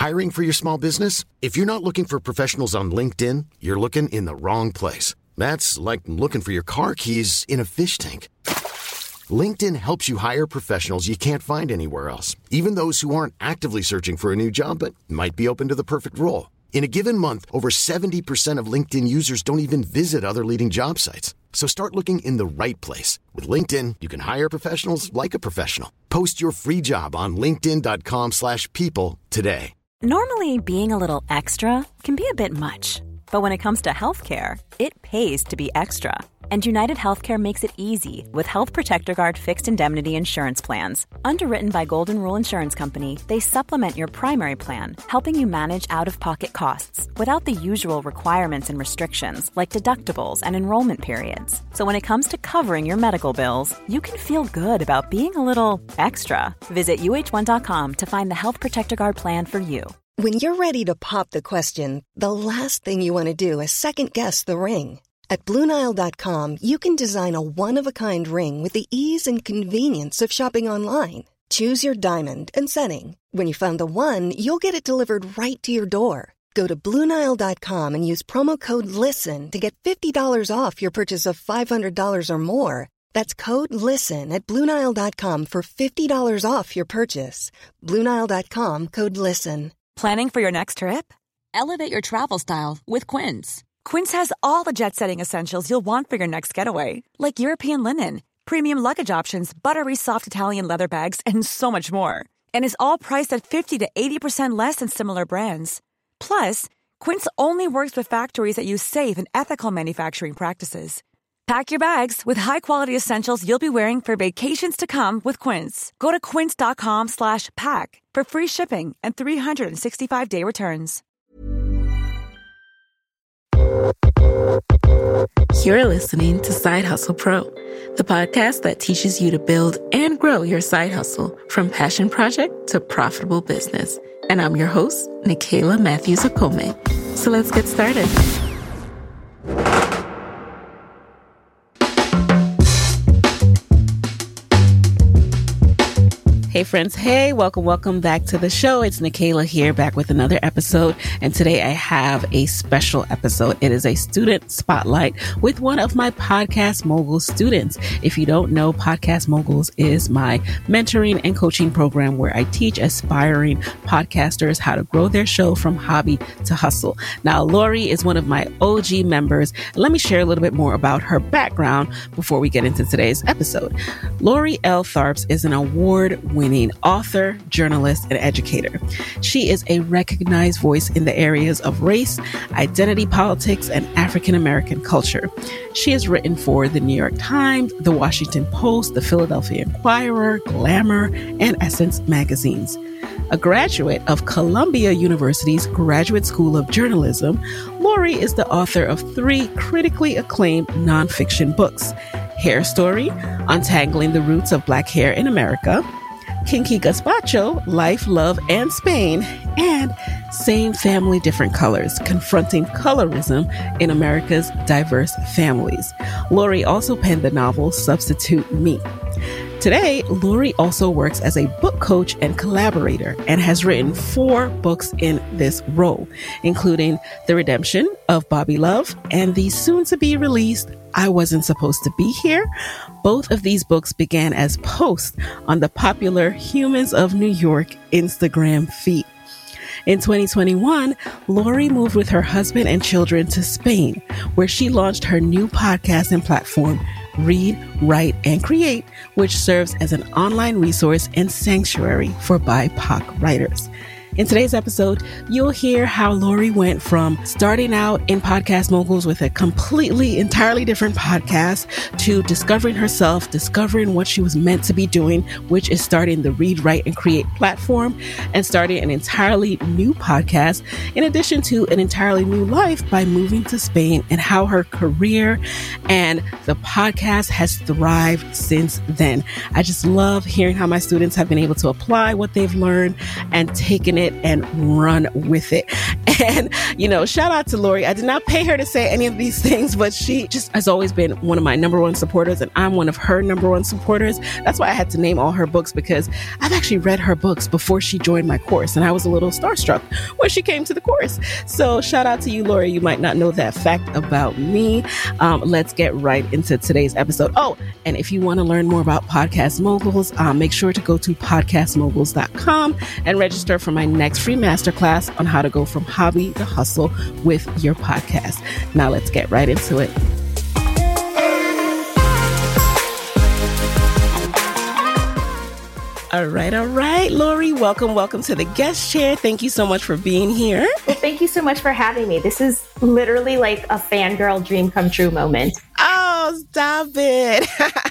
Hiring for your small business? If you're not looking for professionals on LinkedIn, you're looking in the wrong place. That's like looking for your car keys in a fish tank. LinkedIn helps you hire professionals you can't find anywhere else, even those who aren't actively searching for a new job but might be open to the perfect role. In a given month, over 70% of LinkedIn users don't even visit other leading job sites. So start looking in the right place. With LinkedIn, you can hire professionals like a professional. Post your free job on linkedin.com/people today. Normally, being a little extra can be a bit much. But when it comes to healthcare, it pays to be extra. And United Healthcare makes it easy with Health Protector Guard fixed indemnity insurance plans. Underwritten by Golden Rule Insurance Company, they supplement your primary plan, helping you manage out-of-pocket costs without the usual requirements and restrictions like deductibles and enrollment periods. So when it comes to covering your medical bills, you can feel good about being a little extra. Visit uh1.com to find the Health Protector Guard plan for you. When you're ready to pop the question, the last thing you want to do is second-guess the ring. At BlueNile.com, you can design a one-of-a-kind ring with the ease and convenience of shopping online. Choose your diamond and setting. When you find the one, you'll get it delivered right to your door. Go to BlueNile.com and use promo code LISTEN to get $50 off your purchase of $500 or more. That's code LISTEN at BlueNile.com for $50 off your purchase. BlueNile.com, code LISTEN. Planning for your next trip? Elevate your travel style with Quince. Quince has all the jet-setting essentials you'll want for your next getaway, like European linen, premium luggage options, buttery soft Italian leather bags, and so much more. And is all priced at 50 to 80% less than similar brands. Plus, Quince only works with factories that use safe and ethical manufacturing practices. Pack your bags with high-quality essentials you'll be wearing for vacations to come with Quince. Go to quince.com/pack for free shipping and 365-day returns. You're listening to Side Hustle Pro, the podcast that teaches you to build and grow your side hustle from passion project to profitable business. And I'm your host, Nicaila Matthews-Okome. So let's get started. Hey friends, hey, welcome back to the show. It's Nicaila here, back with another episode. And today I have a special episode. It is a student spotlight with one of my Podcast Moguls students. If you don't know, Podcast Moguls is my mentoring and coaching program where I teach aspiring podcasters how to grow their show from hobby to hustle. Now, Lori is one of my OG members. Let me share a little bit more about her background before we get into today's episode. Lori L. Tharps is an award-winning author, journalist, and educator. She is a recognized voice in the areas of race, identity politics, and African American culture. She has written for the New York Times, the Washington Post, the Philadelphia Inquirer, Glamour, and Essence magazines. A graduate of Columbia University's Graduate School of Journalism, Lori is the author of 3 critically acclaimed nonfiction books: Hair Story, Untangling the Roots of Black Hair in America, Kinky Gazpacho, Life, Love, and Spain, and Same Family, Different Colors, Confronting Colorism in America's Diverse Families. Lori also penned the novel Substitute Me. Today, Lori also works as a book coach and collaborator and has written 4 books in this role, including The Redemption of Bobby Love and the soon-to-be-released I Wasn't Supposed to Be Here. Both of these books began as posts on the popular Humans of New York Instagram feed. In 2021, Lori moved with her husband and children to Spain, where she launched her new podcast and platform, Read, Write, and Create, which serves as an online resource and sanctuary for BIPOC writers. In today's episode, you'll hear how Lori went from starting out in Podcast Moguls with a entirely different podcast to discovering herself, discovering what she was meant to be doing, which is starting the Read, Write, and Create platform and starting an entirely new podcast, in addition to an entirely new life by moving to Spain, and how her career and the podcast has thrived since then. I just love hearing how my students have been able to apply what they've learned and taken it and run with it. And, shout out to Lori. I did not pay her to say any of these things, but she just has always been one of my number one supporters, and I'm one of her number one supporters. That's why I had to name all her books, because I've actually read her books before she joined my course, and I was a little starstruck when she came to the course. So shout out to you, Lori. You might not know that fact about me. Let's get right into today's episode. Oh, and if you want to learn more about Podcast Moguls, make sure to go to podcastmoguls.com and register for my next free masterclass on how to go from hobby to hustle with your podcast. Now let's get right into it. All right. Lori, welcome to the guest chair. Thank you so much for being here. Well, thank you so much for having me. This is literally like a fangirl dream come true moment. Oh, stop it.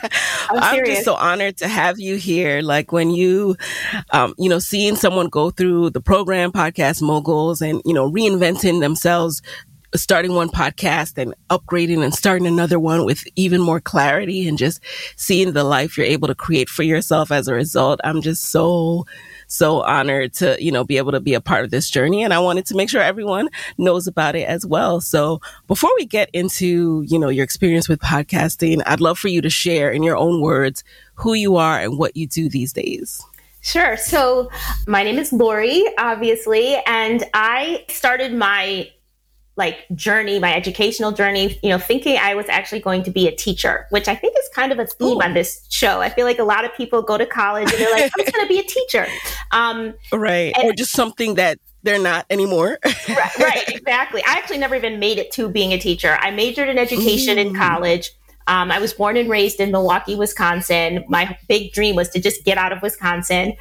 I'm just so honored to have you here. Like when you, seeing someone go through the program Podcast Moguls and, reinventing themselves, starting one podcast and upgrading and starting another one with even more clarity, and just seeing the life you're able to create for yourself as a result. I'm just so honored to, be able to be a part of this journey. And I wanted to make sure everyone knows about it as well. So before we get into, your experience with podcasting, I'd love for you to share in your own words who you are and what you do these days. Sure. So my name is Lori, obviously, and I started my journey, my educational journey, thinking I was actually going to be a teacher, which I think is kind of a theme on this show. I feel like a lot of people go to college and they're like, I'm just going to be a teacher. Right. Or just something that they're not anymore. Right. Exactly. I actually never even made it to being a teacher. I majored in education in college. I was born and raised in Milwaukee, Wisconsin. My big dream was to just get out of Wisconsin.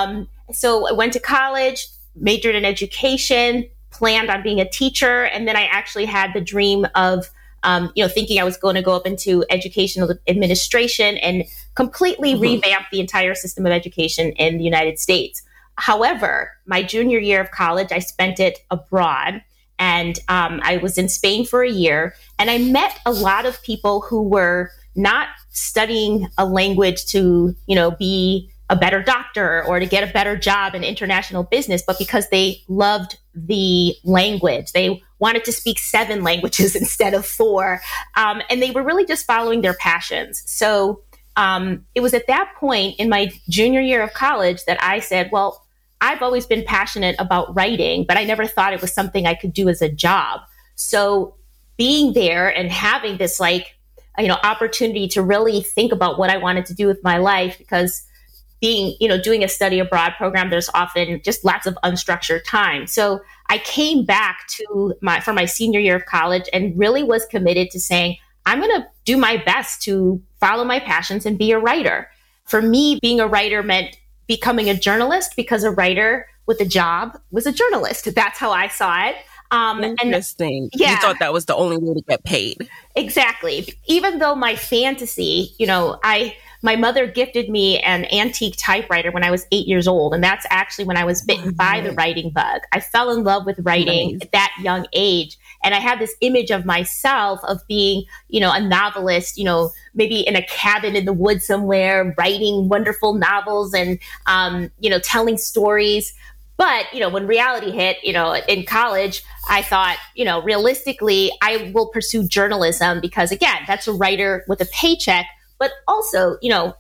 So I went to college, majored in education, planned on being a teacher. And then I actually had the dream of, thinking I was going to go up into educational administration and completely revamp the entire system of education in the United States. However, my junior year of college, I spent it abroad, and I was in Spain for a year, and I met a lot of people who were not studying a language to, be a better doctor or to get a better job in international business, but because they loved the language. They wanted to speak 7 languages instead of 4. And they were really just following their passions. So it was at that point in my junior year of college that I said, well, I've always been passionate about writing, but I never thought it was something I could do as a job. So being there and having this opportunity to really think about what I wanted to do with my life, because doing a study abroad program, there's often just lots of unstructured time. So I came back for my senior year of college and really was committed to saying, I'm going to do my best to follow my passions and be a writer. For me, being a writer meant becoming a journalist, because a writer with a job was a journalist. That's how I saw it. Interesting. Yeah. You thought that was the only way to get paid. Exactly. Even though my fantasy, my mother gifted me an antique typewriter when I was 8 years old. And that's actually when I was bitten by the writing bug. I fell in love with writing at that young age. And I had this image of myself of being, a novelist, maybe in a cabin in the woods somewhere, writing wonderful novels and, telling stories. But, when reality hit, in college, I thought, realistically, I will pursue journalism because, again, that's a writer with a paycheck. But also,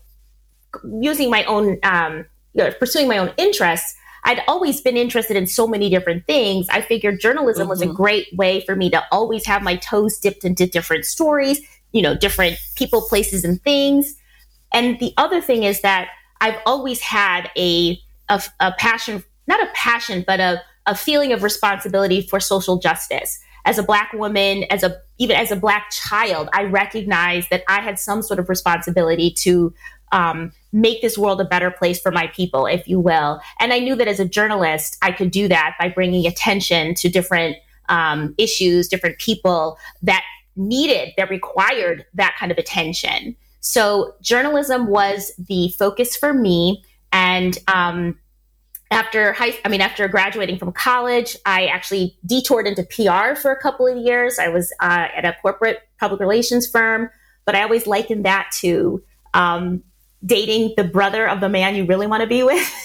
using my own, pursuing my own interests, I'd always been interested in so many different things. I figured journalism was a great way for me to always have my toes dipped into different stories, different people, places, and things. And the other thing is that I've always had a passion, not a passion, but a feeling of responsibility for social justice. As a Black woman, even as a Black child, I recognized that I had some sort of responsibility to make this world a better place for my people, if you will. And I knew that as a journalist, I could do that by bringing attention to different issues, different people that required that kind of attention. So journalism was the focus for me. And after graduating from college, I actually detoured into PR for a couple of years. I was at a corporate public relations firm, but I always likened that to dating the brother of the man you really want to be with.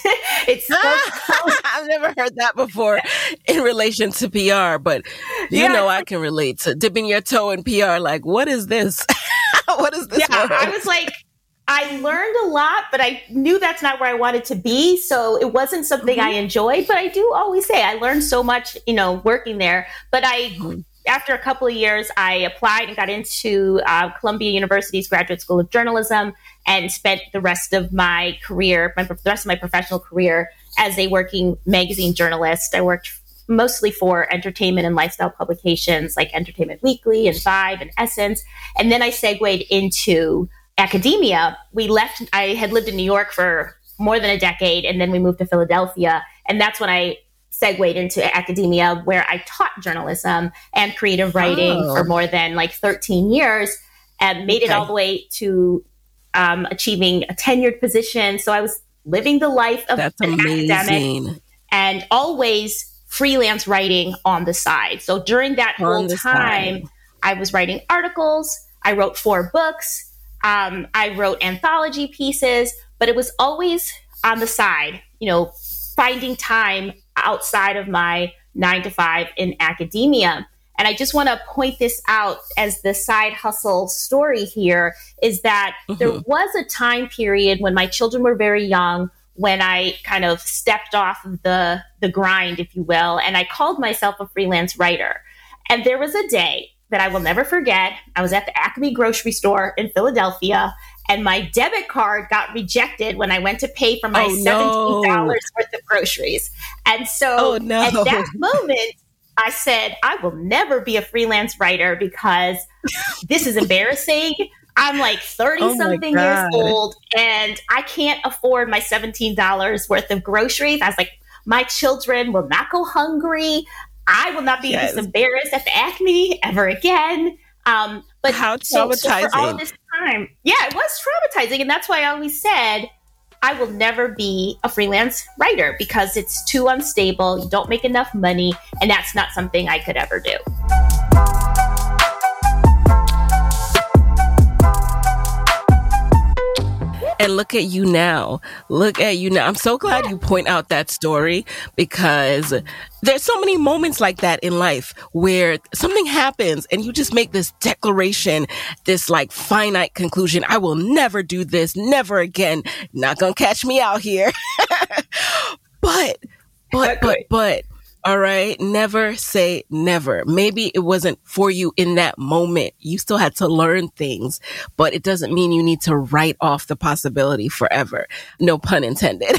It's so I've never heard that before in relation to PR, but you know I can relate to dipping your toe in PR. Like, what is this? What is this? Yeah, word? I was like, I learned a lot, but I knew that's not where I wanted to be. So it wasn't something I enjoyed, but I do always say I learned so much, working there. But after a couple of years, I applied and got into Columbia University's Graduate School of Journalism and spent the rest of my career, the rest of my professional career as a working magazine journalist. I worked mostly for entertainment and lifestyle publications like Entertainment Weekly and Vibe and Essence. And then I segued into academia. I had lived in New York for more than a decade, and then we moved to Philadelphia. And that's when I segued into academia, where I taught journalism and creative writing for more than 13 years and made it all the way to achieving a tenured position. So I was living the life of an academic and always freelance writing on the side. So during that whole time, I was writing articles. I wrote 4 books. I wrote anthology pieces, but it was always on the side, finding time outside of my 9-to-5 in academia. And I just want to point this out as the side hustle story here is that there was a time period when my children were very young, when I kind of stepped off the grind, if you will, and I called myself a freelance writer. And there was a day that I will never forget. I was at the Acme grocery store in Philadelphia, and my debit card got rejected when I went to pay for my $17 worth of groceries. And so at that moment, I said, I will never be a freelance writer because this is embarrassing. I'm 30-something years old, and I can't afford my $17 worth of groceries. I was like, my children will not go hungry. I will not be this embarrassed at the Acme ever again. But how traumatizing. So for all of this time, it was traumatizing. And that's why I always said, I will never be a freelance writer because it's too unstable. You don't make enough money. And that's not something I could ever do. And look at you now. I'm so glad you point out that story because there's so many moments like that in life where something happens and you just make this declaration, this finite conclusion. I will never do this, never again. Not gonna catch me out here. But, all right, never say never. Maybe it wasn't for you in that moment. You still had to learn things, but it doesn't mean you need to write off the possibility forever. No pun intended.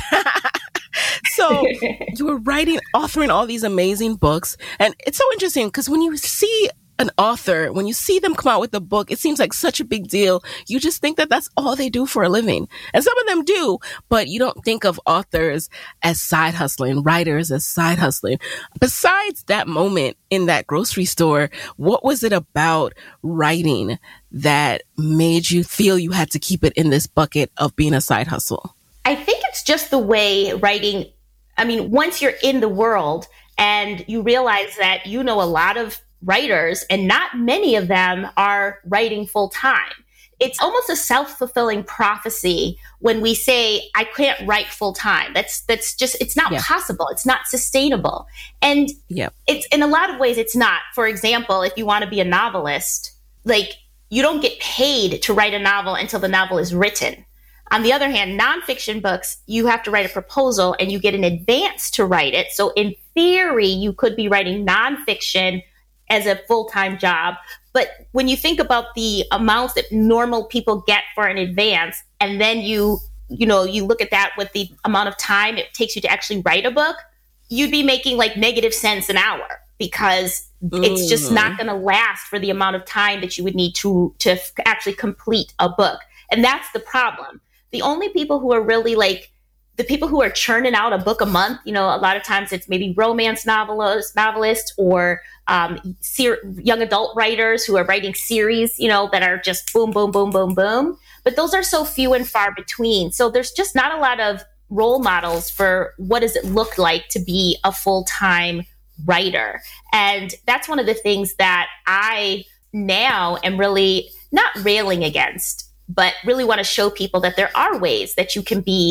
So you were authoring all these amazing books. And it's so interesting because when you see an author, when you see them come out with a book, it seems like such a big deal. You just think that that's all they do for a living. And some of them do, but you don't think of authors as side hustling, writers as side hustling. Besides that moment in that grocery store, what was it about writing that made you feel you had to keep it in this bucket of being a side hustle? I think it's just the way writing, once you're in the world and you realize that you know a lot of writers and not many of them are writing full time. It's almost a self-fulfilling prophecy when we say, I can't write full time. That's just, it's not possible. It's not sustainable. And it's in a lot of ways, it's not. For example, if you want to be a novelist, you don't get paid to write a novel until the novel is written. On the other hand, nonfiction books, you have to write a proposal and you get an advance to write it. So in theory, you could be writing nonfiction as a full-time job. But when you think about the amounts that normal people get for an advance, and then you look at that with the amount of time it takes you to actually write a book, you'd be making -cents an hour because it's just not going to last for the amount of time that you would need to actually complete a book. And that's the problem. The only people who are really the people who are churning out a book a month, a lot of times it's maybe romance novelists or young adult writers who are writing series, that are just boom, boom, boom, boom, boom. But those are so few and far between. So there's just not a lot of role models for what does it look like to be a full-time writer. And that's one of the things that I now am really not railing against, but really want to show people that there are ways that you can be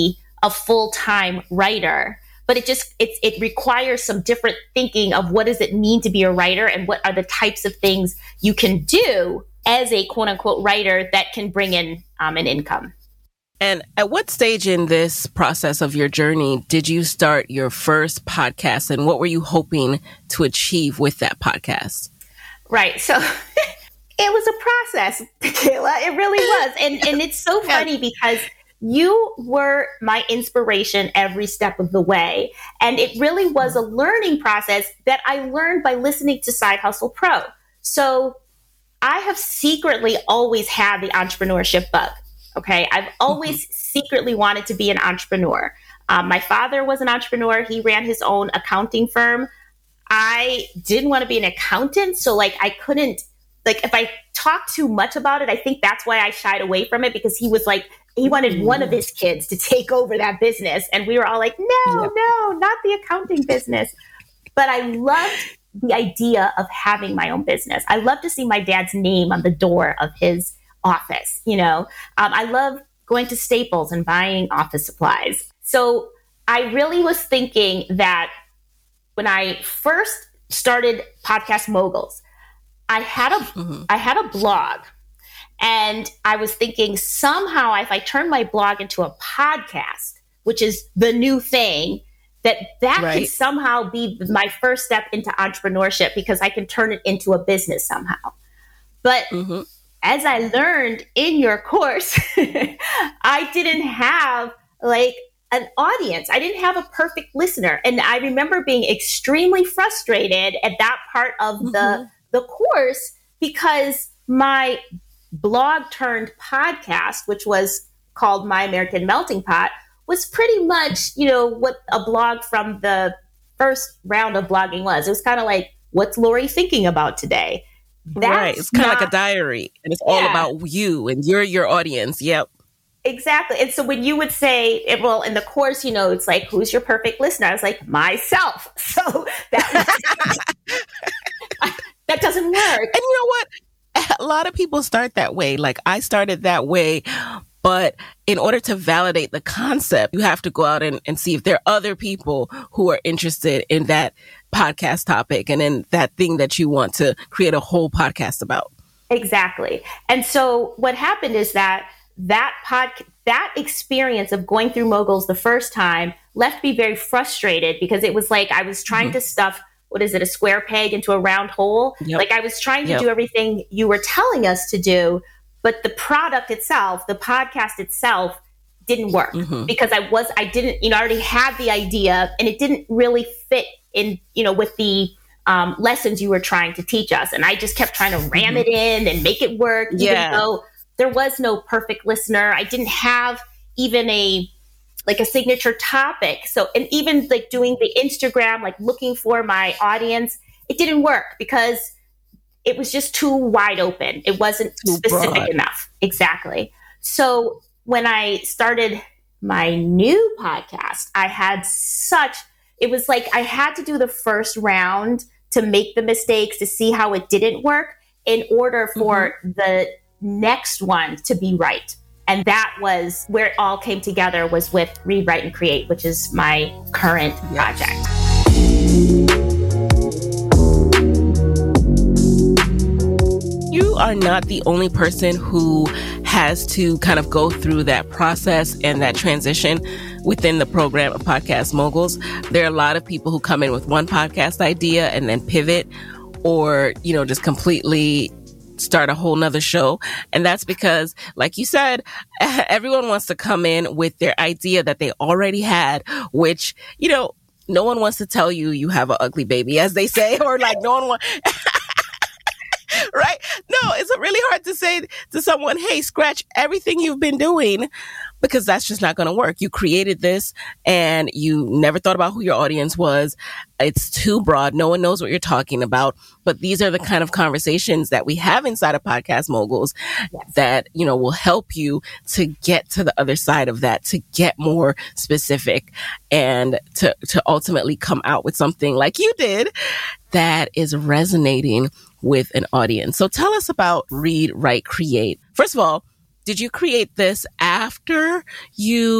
a full-time writer. But it requires some different thinking of what does it mean to be a writer and what are the types of things you can do as a quote unquote writer that can bring in an income. And at what stage in this process of your journey did you start your first podcast, and what were you hoping to achieve with that podcast? Right. So it was a process, Kayla. It really was. And it's so funny because you were my inspiration every step of the way. And it really was a learning process that I learned by listening to Side Hustle Pro. So I have secretly always had the entrepreneurship bug. Okay. I've always secretly wanted to be an entrepreneur. My father was an entrepreneur. He ran his own accounting firm. I didn't want to be an accountant. So I couldn't, if I talked too much about it, I think that's why I shied away from it, because he was he wanted one of his kids to take over that business. And we were all like, no, not the accounting business. But I loved the idea of having my own business. I love to see my dad's name on the door of his office. I love going to Staples and buying office supplies. So I really was thinking that when I first started Podcast Moguls, I had a blog, and I was thinking somehow if I turn my blog into a podcast, which is the new thing, that could somehow be my first step into entrepreneurship, because I can turn it into a business somehow. But as I learned in your course, I didn't have an audience. I didn't have a perfect listener. And I remember being extremely frustrated at that part of the course, because my blog turned podcast, which was called My American Melting Pot, was pretty much, what a blog from the first round of blogging was. It was kind of like, what's Lori thinking about today? Right. It's kind of like a diary, and it's all about you and your audience. Yep. Exactly. And so when you would say, well, in the course, it's like, who's your perfect listener? I was like, myself. So that that doesn't work. And you know what? A lot of people start that way. I started that way. But in order to validate the concept, you have to go out and see if there are other people who are interested in that podcast topic and in that thing that you want to create a whole podcast about. Exactly. And so what happened is that experience of going through Moguls the first time left me very frustrated, because it was like I was trying to stuff, a square peg into a round hole? Yep. I was trying to do everything you were telling us to do, but the product itself, the podcast itself, didn't work because I didn't, I already had the idea, and it didn't really fit in, with the lessons you were trying to teach us. And I just kept trying to ram it in and make it work, even though there was no perfect listener. I didn't have even a signature topic. So, and even doing the Instagram, looking for my audience, it didn't work because it was just too wide open. It wasn't specific enough. Exactly. So when I started my new podcast, it was like I had to do the first round to make the mistakes, to see how it didn't work in order for the next one to be right. And that was where it all came together, was with Read, Write, and Create, which is my current project. You are not the only person who has to kind of go through that process and that transition within the program of Podcast Moguls. There are a lot of people who come in with one podcast idea and then pivot, or, just completely start a whole nother show. And that's because, like you said, everyone wants to come in with their idea that they already had, which, no one wants to tell you have an ugly baby, as they say, or no one wants... Right? No, it's really hard to say to someone, hey, scratch everything you've been doing, because that's just not going to work. You created this and you never thought about who your audience was. It's too broad. No one knows what you're talking about. But these are the kind of conversations that we have inside of Podcast Moguls that, will help you to get to the other side of that, to get more specific, and to ultimately come out with something like you did that is resonating with an audience. So tell us about Read, Write, Create. First of all, did you create this after you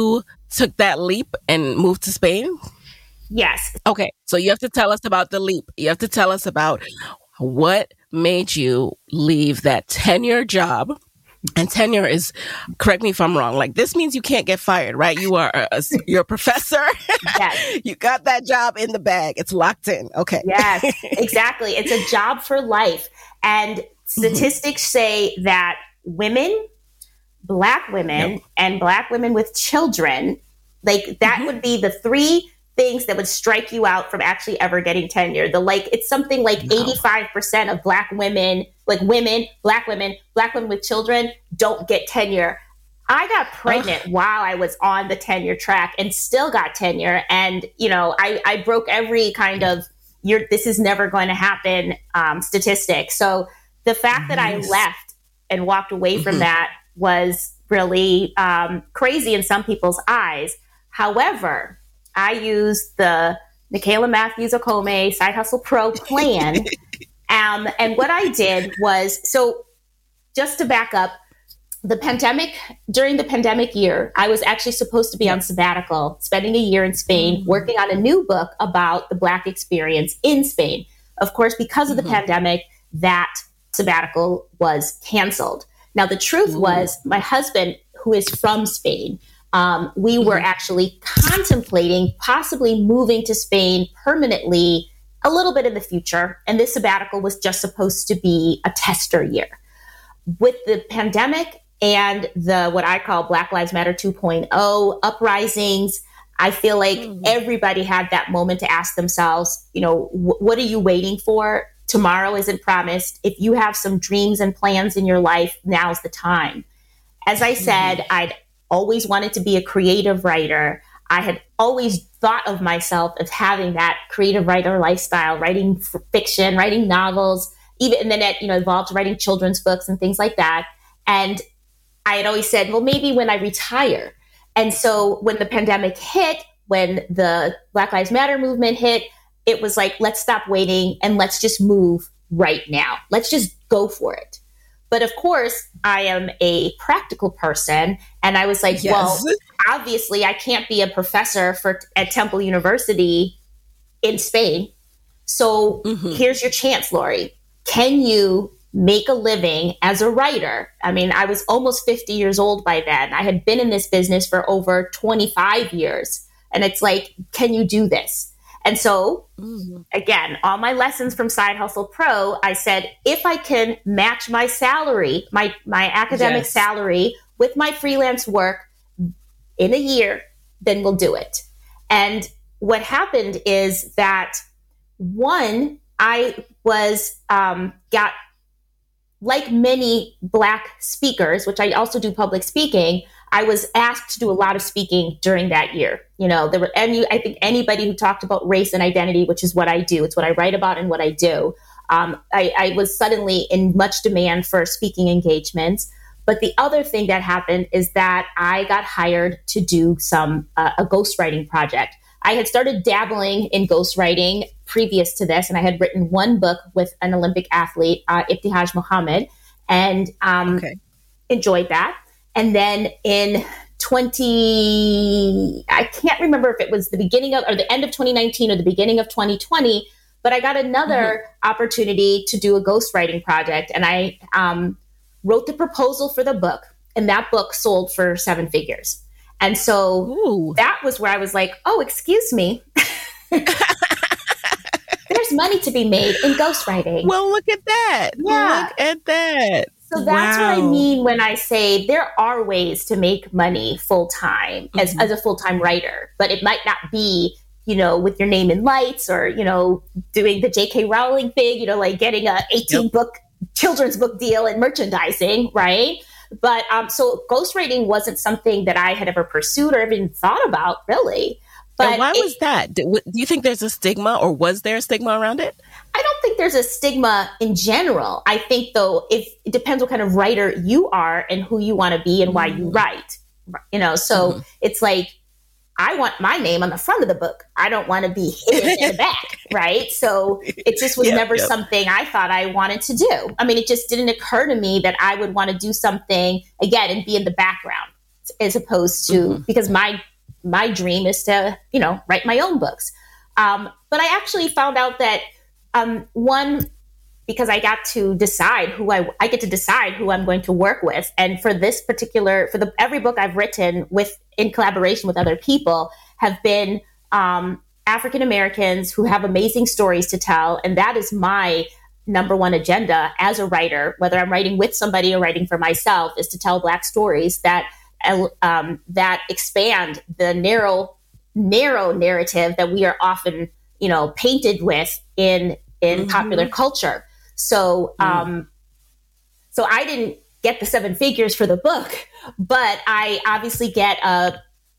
took that leap and moved to Spain? Yes. Okay. So you have to tell us about the leap. You have to tell us about what made you leave that tenure job. And tenure is, correct me if I'm wrong, like this means you can't get fired, right? You are you're a professor. Yes. You got that job in the bag. It's locked in. Okay. Yes, exactly. It's a job for life. And statistics say that women, Black women, and Black women with children, like that would be the three things that would strike you out from actually ever getting tenure. It's something like 85% of Black women, like women, Black women with children don't get tenure. I got pregnant while I was on the tenure track and still got tenure. And, I broke every kind of, this is never going to happen statistic. So the fact that I left and walked away from that was really crazy in some people's eyes. However, I used the Nicaila Matthews Okome Side Hustle Pro plan. And what I did was, so just to back up, during the pandemic year, I was actually supposed to be on sabbatical, spending a year in Spain, working on a new book about the Black experience in Spain. Of course, because of the pandemic, that sabbatical was canceled. Now, the truth was my husband, who is from Spain, we were actually contemplating possibly moving to Spain permanently a little bit in the future. And this sabbatical was just supposed to be a tester year. With the pandemic and the what I call Black Lives Matter 2.0 uprisings, I feel like everybody had that moment to ask themselves, what are you waiting for? Tomorrow isn't promised. If you have some dreams and plans in your life, now's the time. As I said, I'd always wanted to be a creative writer. I had always thought of myself as having that creative writer lifestyle, writing fiction, writing novels, and then it evolved to writing children's books and things like that. And I had always said, well, maybe when I retire. And so when the pandemic hit, when the Black Lives Matter movement hit, it was like, let's stop waiting and let's just move right now. Let's just go for it. But of course, I am a practical person. And I was like, well, obviously I can't be a professor at Temple University in Spain. So here's your chance, Lori. Can you make a living as a writer? I mean, I was almost 50 years old by then. I had been in this business for over 25 years. And it's like, can you do this? And so, again, all my lessons from Side Hustle Pro, I said, if I can match my salary, my academic salary with my freelance work in a year, then we'll do it. And what happened is that, one, I was got, like many Black speakers, which I also do public speaking, I was asked to do a lot of speaking during that year. I think anybody who talked about race and identity, which is what I do, it's what I write about and what I do. I was suddenly in much demand for speaking engagements. But the other thing that happened is that I got hired to do a ghostwriting project. I had started dabbling in ghostwriting previous to this, and I had written one book with an Olympic athlete, Ibtihaj Muhammad, and enjoyed that. And then in I can't remember if it was the beginning of or the end of 2019 or the beginning of 2020, but I got another opportunity to do a ghostwriting project. And I wrote the proposal for the book, and that book sold for 7 figures. And so that was where I was like, oh, excuse me. There's money to be made in ghostwriting. Well, look at that. Yeah. Look at that. So that's what I mean when I say there are ways to make money full-time as a full-time writer, but it might not be, with your name in lights or, doing the J.K. Rowling thing, like getting a 18-book children's book deal in merchandising, right? But so ghostwriting wasn't something that I had ever pursued or even thought about, really. But and why was that? Do you think there's a stigma, or was there a stigma around it? I don't think there's a stigma in general. I think, though, it depends what kind of writer you are and who you want to be and why you write. So it's like, I want my name on the front of the book. I don't want to be hidden in the back, right? So it just was never something I thought I wanted to do. I mean, it just didn't occur to me that I would want to do something, again, and be in the background as opposed to, because my my dream is to, write my own books. But I actually found out that because I got to decide I get to decide who I'm going to work with. And for this particular, every book I've written in collaboration with other people have been African Americans who have amazing stories to tell. And that is my number one agenda as a writer, whether I'm writing with somebody or writing for myself, is to tell Black stories that expand the narrow narrative that we are often, painted with in popular culture. So, so I didn't get the 7 figures for the book, but I obviously get I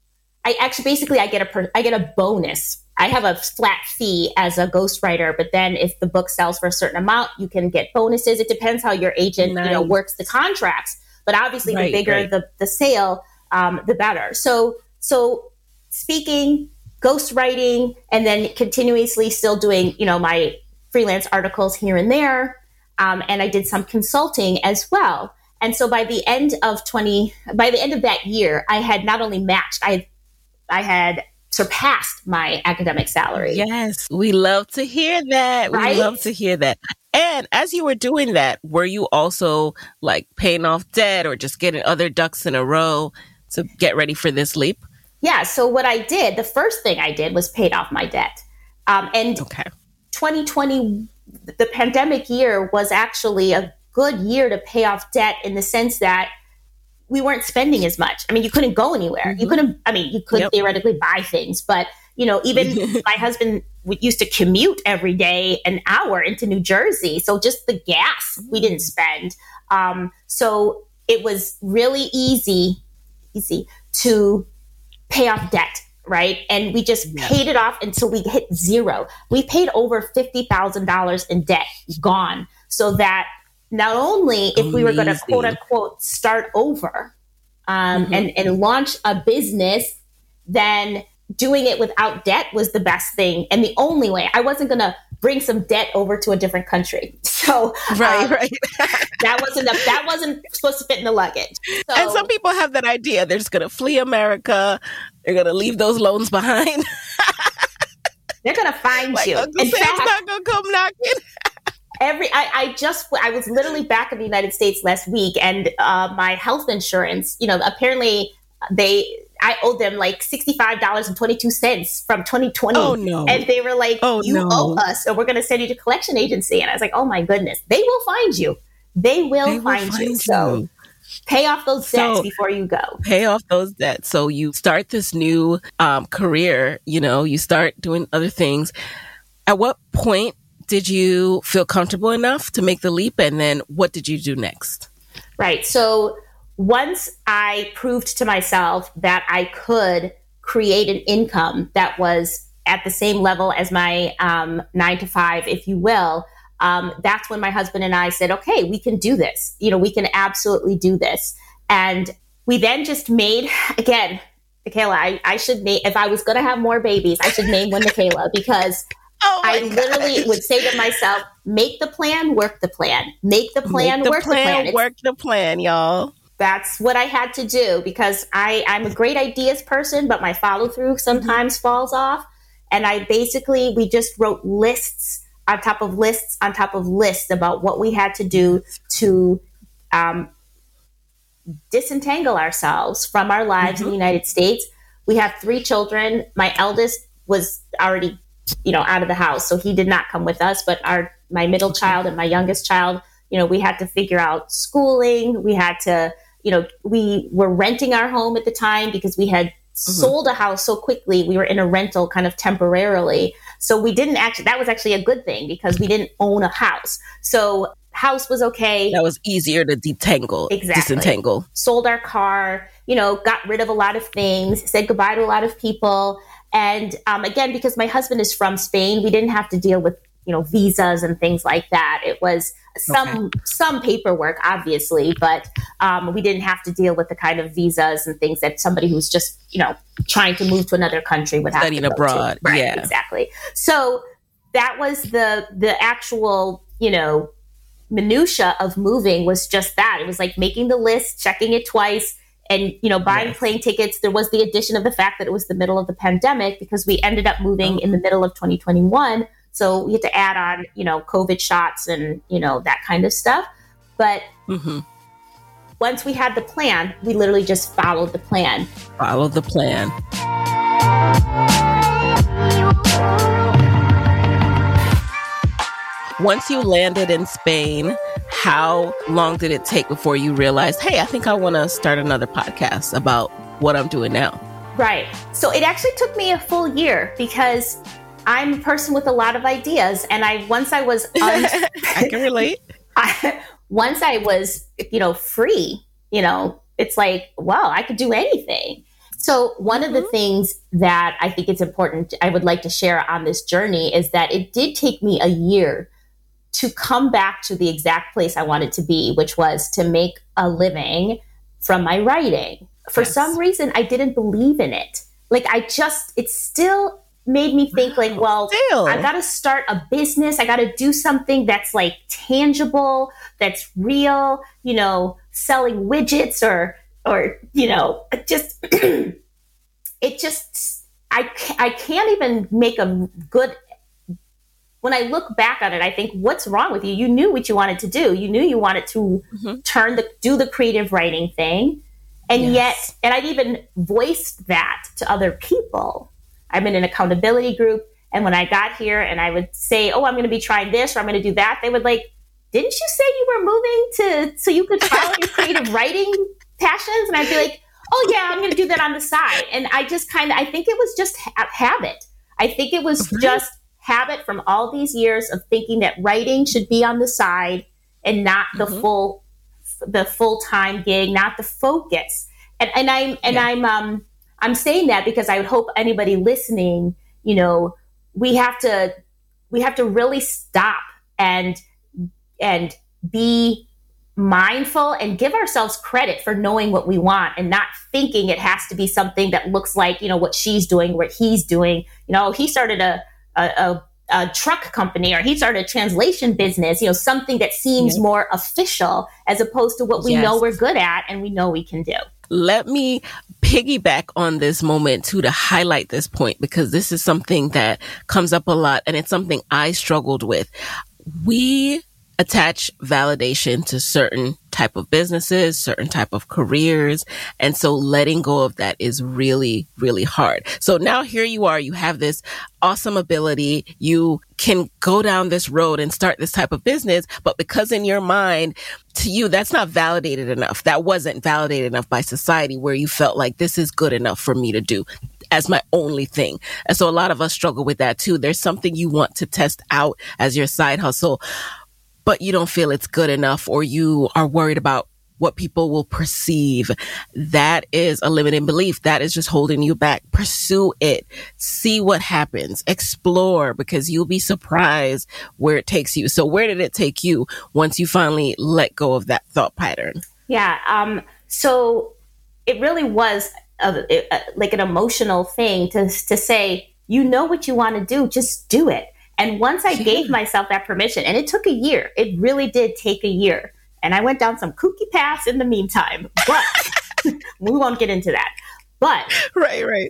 get a bonus. I have a flat fee as a ghostwriter, but then if the book sells for a certain amount, you can get bonuses. It depends how your agent, works the contracts. But obviously, the bigger the sale, the better. So speaking, ghostwriting, and then continuously still doing, my freelance articles here and there. And I did some consulting as well. And so by the end of that year, I had not only matched, I had surpassed my academic salary. Yes, we love to hear that. Right? We love to hear that. And as you were doing that, were you also like paying off debt or just getting other ducks in a row to get ready for this leap? Yeah. So what I did, the first thing I did was paid off my debt. And 2020, the pandemic year, was actually a good year to pay off debt in the sense that we weren't spending as much. I mean, you couldn't go anywhere. You could theoretically buy things, but even my husband used to commute every day an hour into New Jersey. So just the gas we didn't spend. So it was really easy to pay off debt, right? And we just paid it off until we hit zero. We paid over $50,000 in debt gone, so that not only if we were going to quote unquote start over and launch a business, then doing it without debt was the best thing. And the only way. I wasn't going to bring some debt over to a different country. So right. that wasn't supposed to fit in the luggage. So, and some people have that idea. They're just going to flee America. They're going to leave those loans behind. They're going to find you. Uncle Sam's not going to come knocking. I was literally back in the United States last week, and my health insurance, apparently I owed them like $65.22 from 2020. Oh, no. And they were like, you owe us, and we're going to send you to collection agency. And I was like, oh my goodness, they will find you. They will find you. So pay off those debts before you go. Pay off those debts. So you start this new career, you start doing other things. At what point did you feel comfortable enough to make the leap? And then what did you do next? Right. So once I proved to myself that I could create an income that was at the same level as my 9 to 5, if you will, that's when my husband and I said, okay, we can do this. We can absolutely do this. And we then just made, again, Nicaila, I should name, if I was going to have more babies, I should name one Nicaila, because I literally would say to myself, make the plan, work the plan. Make the plan, work the plan. Work the plan, y'all. That's what I had to do, because I'm a great ideas person, but my follow through sometimes falls off. And we just wrote lists on top of lists on top of lists about what we had to do to disentangle ourselves from our lives in the United States. We have 3 children. My eldest was already out of the house, so he did not come with us, but my middle child and my youngest child, we had to figure out schooling. We had to, we were renting our home at the time because we had sold a house so quickly. We were in a rental kind of temporarily. So we didn't that was actually a good thing because we didn't own a house. So house was okay. That was easier to disentangle. Sold our car, got rid of a lot of things, said goodbye to a lot of people. And again, because my husband is from Spain, we didn't have to deal with, visas and things like that. It was some paperwork, obviously, but we didn't have to deal with the kind of visas and things that somebody who's just, trying to move to another country would have studying to go abroad. To. Right, yeah, exactly. So that was the actual, minutia of moving was just that. It was like making the list, checking it twice, And, buying plane tickets, there was the addition of the fact that it was the middle of the pandemic because we ended up moving in the middle of 2021. So we had to add on, COVID shots and, that kind of stuff. But once we had the plan, we literally just followed the plan. Follow the plan. Once you landed in Spain, how long did it take before you realized, hey, I think I want to start another podcast about what I'm doing now? Right. So it actually took me a full year because I'm a person with a lot of ideas. And once I was... I can relate. Once I was, free, it's like, well, I could do anything. So one of the things that I think it's important, I would like to share on this journey is that it did take me a year to come back to the exact place I wanted to be, which was to make a living from my writing. For some reason, I didn't believe in it. Like it still made me think I've got to start a business. I got to do something that's like tangible, that's real, selling widgets or just, I can't even make a good. When I look back on it, I think, what's wrong with you? You knew what you wanted to do. You knew you wanted to do the creative writing thing. And yet, and I'd even voiced that to other people. I'm in an accountability group. And when I got here and I would say, oh, I'm going to be trying this or I'm going to do that, they would like, didn't you say you were moving so you could follow your creative writing passions? And I'd be like, oh yeah, I'm going to do that on the side. And I just I think it was just habit. I think it was just habit from all these years of thinking that writing should be on the side and not the full-time gig, not the focus. And I'm saying that because I would hope anybody listening, we have to really stop and be mindful and give ourselves credit for knowing what we want and not thinking it has to be something that looks like, what she's doing, what he's doing. He started a truck company or he started a translation business, something that seems more official as opposed to what we know we're good at and we know we can do. Let me piggyback on this moment too to highlight this point because this is something that comes up a lot and it's something I struggled with. We attach validation to certain type of businesses, certain type of careers. And so letting go of that is really, really hard. So now here you are, you have this awesome ability. You can go down this road and start this type of business. But because in your mind, to you, that's not validated enough. That wasn't validated enough by society where you felt like this is good enough for me to do as my only thing. And so a lot of us struggle with that too. There's something you want to test out as your side hustle, but you don't feel it's good enough or you are worried about what people will perceive. That is a limiting belief. That is just holding you back. Pursue it. See what happens. Explore because you'll be surprised where it takes you. So where did it take you once you finally let go of that thought pattern? Yeah. So it really was like an emotional thing to say, what you want to do, just do it. And once I gave myself that permission, and it took a year, it really did take a year. And I went down some kooky paths in the meantime, but we won't get into that. But right.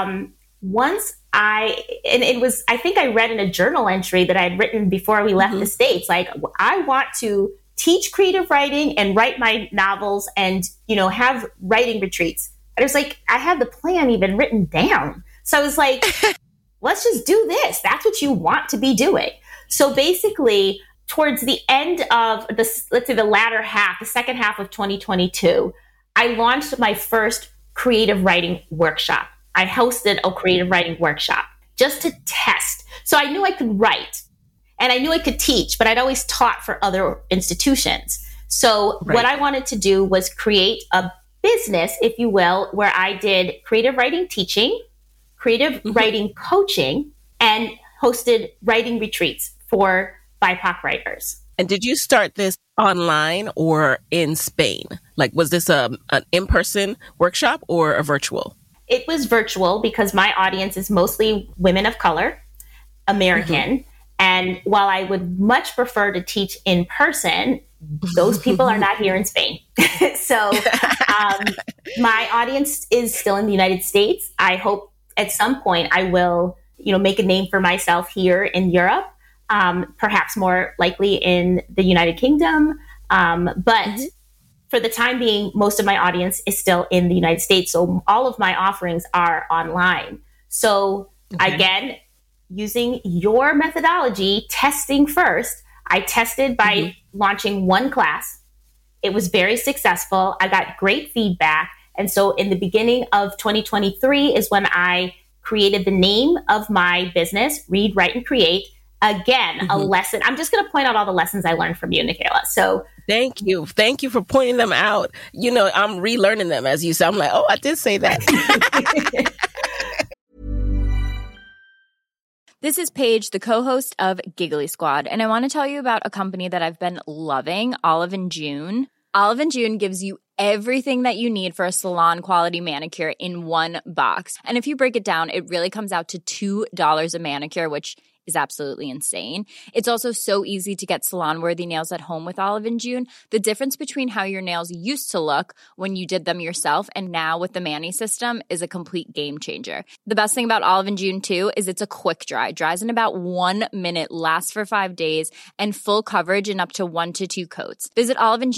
Once I think I read in a journal entry that I had written before we left the States, like I want to teach creative writing and write my novels and, have writing retreats. And I was like, I had the plan even written down. So I was like, let's just do this. That's what you want to be doing. So basically, towards the end of let's say the latter half, the second half of 2022, I launched my first creative writing workshop. I hosted a creative writing workshop just to test. So I knew I could write and I knew I could teach, but I'd always taught for other institutions. So what I wanted to do was create a business, if you will, where I did creative writing teaching, creative writing coaching, and hosted writing retreats for BIPOC writers. And did you start this online or in Spain? Like, was this an in-person workshop or a virtual? It was virtual because my audience is mostly women of color, American. And while I would much prefer to teach in person, those people are not here in Spain. So my audience is still in the United States. I hope at some point I will, make a name for myself here in Europe, perhaps more likely in the United Kingdom. But for the time being, most of my audience is still in the United States. So all of my offerings are online. So again, using your methodology, testing first, I tested by launching one class. It was very successful. I got great feedback. And so in the beginning of 2023 is when I created the name of my business, Read, Write, and Create. Again, a lesson. I'm just going to point out all the lessons I learned from you, Nicaila. So thank you. Thank you for pointing them out. I'm relearning them, as you said. I'm like, oh, I did say that. This is Paige, the co-host of Giggly Squad, and I want to tell you about a company that I've been loving, Olive & June. Olive & June gives you everything that you need for a salon-quality manicure in one box. And if you break it down, it really comes out to $2 a manicure, which is absolutely insane. It's also so easy to get salon-worthy nails at home with Olive & June. The difference between how your nails used to look when you did them yourself and now with the Mani system is a complete game changer. The best thing about Olive & June, too, is it's a quick dry. Dries in about 1 minute, lasts for 5 days, and full coverage in up to 1 to 2 coats. Visit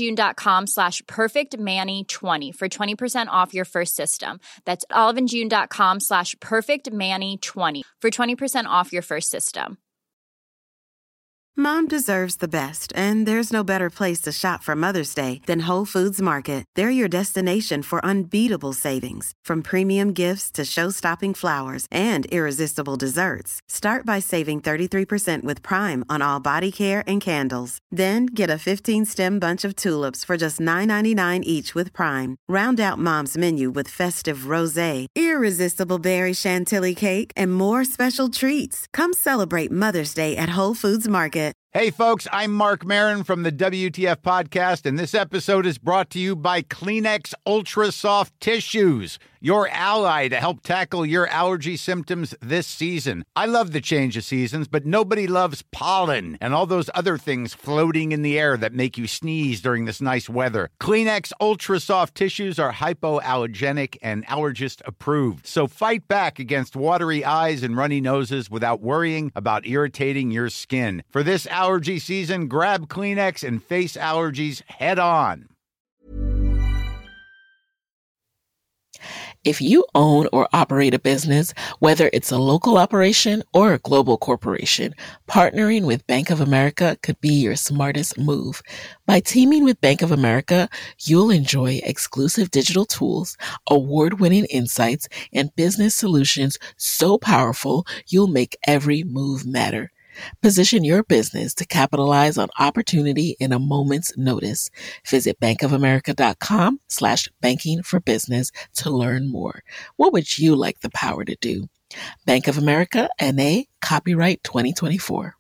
oliveandjune.com/perfectmani20 for 20% off your first system. That's oliveandjune.com/perfectmani20 for 20% off your first system. Mom deserves the best, and there's no better place to shop for Mother's Day than Whole Foods Market. They're your destination for unbeatable savings, from premium gifts to show-stopping flowers and irresistible desserts. Start by saving 33% with Prime on all body care and candles. Then get a 15-stem bunch of tulips for just $9.99 each with Prime. Round out Mom's menu with festive rosé, irresistible berry chantilly cake, and more special treats. Come celebrate Mother's Day at Whole Foods Market. Hey, folks, I'm Mark Maron from the WTF Podcast, and this episode is brought to you by Kleenex Ultra Soft Tissues, your ally to help tackle your allergy symptoms this season. I love the change of seasons, but nobody loves pollen and all those other things floating in the air that make you sneeze during this nice weather. Kleenex Ultra Soft Tissues are hypoallergenic and allergist approved, so fight back against watery eyes and runny noses without worrying about irritating your skin. For this allergy season, grab Kleenex and face allergies head on. If you own or operate a business, whether it's a local operation or a global corporation, partnering with Bank of America could be your smartest move. By teaming with Bank of America, you'll enjoy exclusive digital tools, award-winning insights, and business solutions so powerful you'll make every move matter. Position your business to capitalize on opportunity in a moment's notice. Visit bankofamerica.com/banking for business to learn more. What would you like the power to do? Bank of America, N.A., copyright 2024.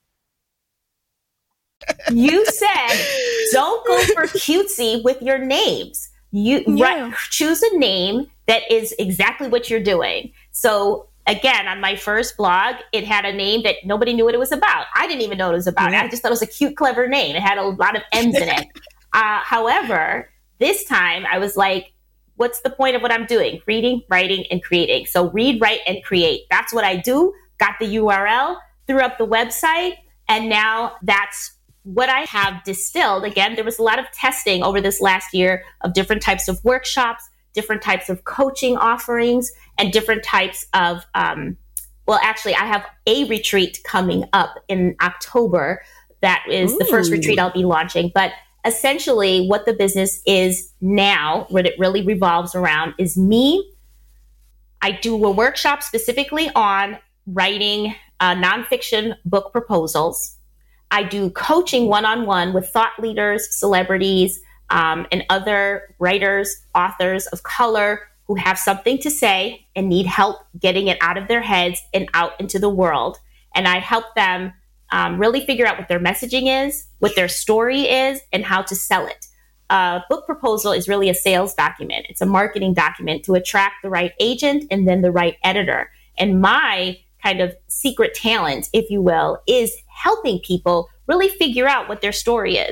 You said don't go for cutesy with your names. Choose a name that is exactly what you're doing. So again, on my first blog, it had a name that nobody knew what it was about. I didn't even know what it was about. I just thought it was a cute, clever name. It had a lot of M's in it. However, this time I was like, what's the point of what I'm doing? Reading, writing, and creating. So read, write, and create. That's what I do. Got the URL, threw up the website, and now that's what I have distilled. Again, there was a lot of testing over this last year of different types of workshops, different types of coaching offerings, and different types of, actually, I have a retreat coming up in October. That is the first retreat I'll be launching. But essentially what the business is now, what it really revolves around is me. I do a workshop specifically on writing nonfiction book proposals. I do coaching one-on-one with thought leaders, celebrities, and other writers, authors of color who have something to say and need help getting it out of their heads and out into the world. And I help them really figure out what their messaging is, what their story is, and how to sell it. A book proposal is really a sales document. It's a marketing document to attract the right agent and then the right editor. And my kind of secret talent, if you will, is helping people really figure out what their story is.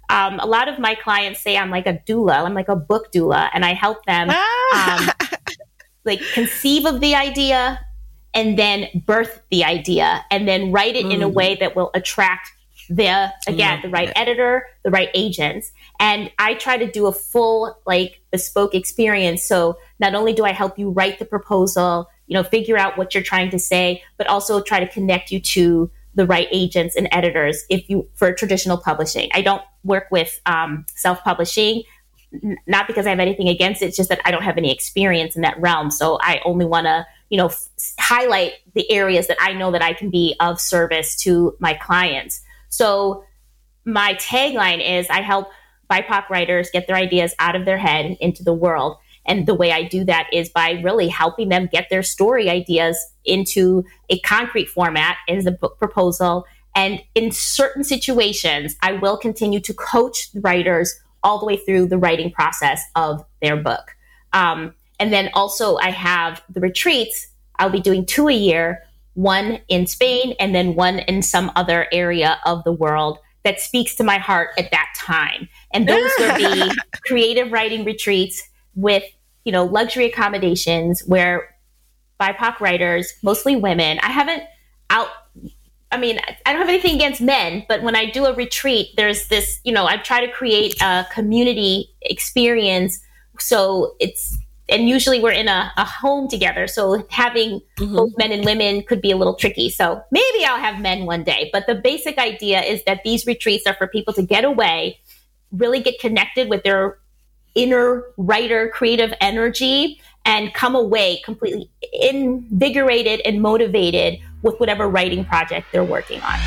a lot of my clients say I'm like a doula. I'm like a book doula, and I help them like conceive of the idea and then birth the idea and then write it in a way that will attract the right editor, the right agents. And I try to do a full like bespoke experience. So not only do I help you write the proposal, figure out what you're trying to say, but also try to connect you to the right agents and editors for traditional publishing. I don't work with self-publishing, not because I have anything against it. It's just that I don't have any experience in that realm. So I only want to, highlight the areas that I know that I can be of service to my clients. So my tagline is I help BIPOC writers get their ideas out of their head and into the world. And the way I do that is by really helping them get their story ideas into a concrete format as a book proposal. And in certain situations, I will continue to coach writers all the way through the writing process of their book. And then also I have the retreats. I'll be doing 2 a year, one in Spain and then one in some other area of the world that speaks to my heart at that time. And those will be creative writing retreats with, luxury accommodations where BIPOC writers, mostly women, I don't have anything against men, but when I do a retreat, there's this, I try to create a community experience. So and usually we're in a home together. So having both men and women could be a little tricky. So maybe I'll have men one day. But the basic idea is that these retreats are for people to get away, really get connected with their inner writer, creative energy, and come away completely invigorated and motivated with whatever writing project they're working on.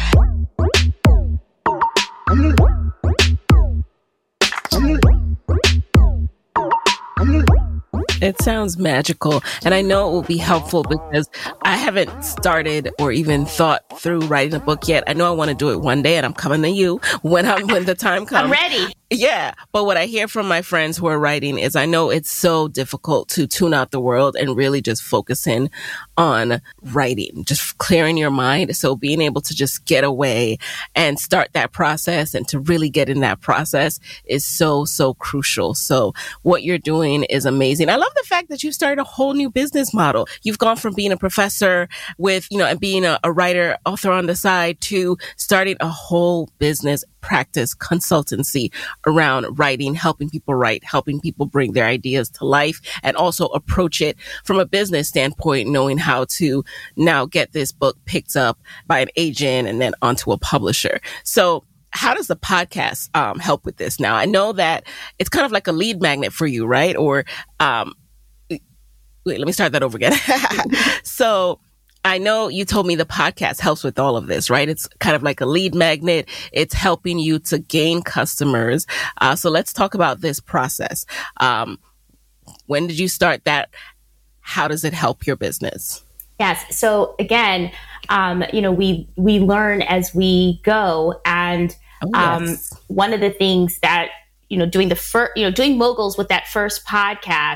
It sounds magical. And I know it will be helpful because I haven't started or even thought through writing a book yet. I know I want to do it one day, and I'm coming to you when the time comes. I'm ready. Yeah. But what I hear from my friends who are writing is I know it's so difficult to tune out the world and really just focus in on writing, just clearing your mind. So being able to just get away and start that process and to really get in that process is so, so crucial. So what you're doing is amazing. I love the fact that you've started a whole new business model. You've gone from being a professor with, and being a writer, author on the side to starting a whole business practice consultancy around writing, helping people write, helping people bring their ideas to life, and also approach it from a business standpoint, knowing how to now get this book picked up by an agent and then onto a publisher. So how does the podcast help with this? Now, I know that it's kind of like a lead magnet for you, right? Or, wait, let me start that over again. So I know you told me the podcast helps with all of this, right? It's kind of like a lead magnet. It's helping you to gain customers. So let's talk about this process. When did you start that? How does it help your business? Yes. So again, we learn as we go. And one of the things that, doing Moguls with that first podcast,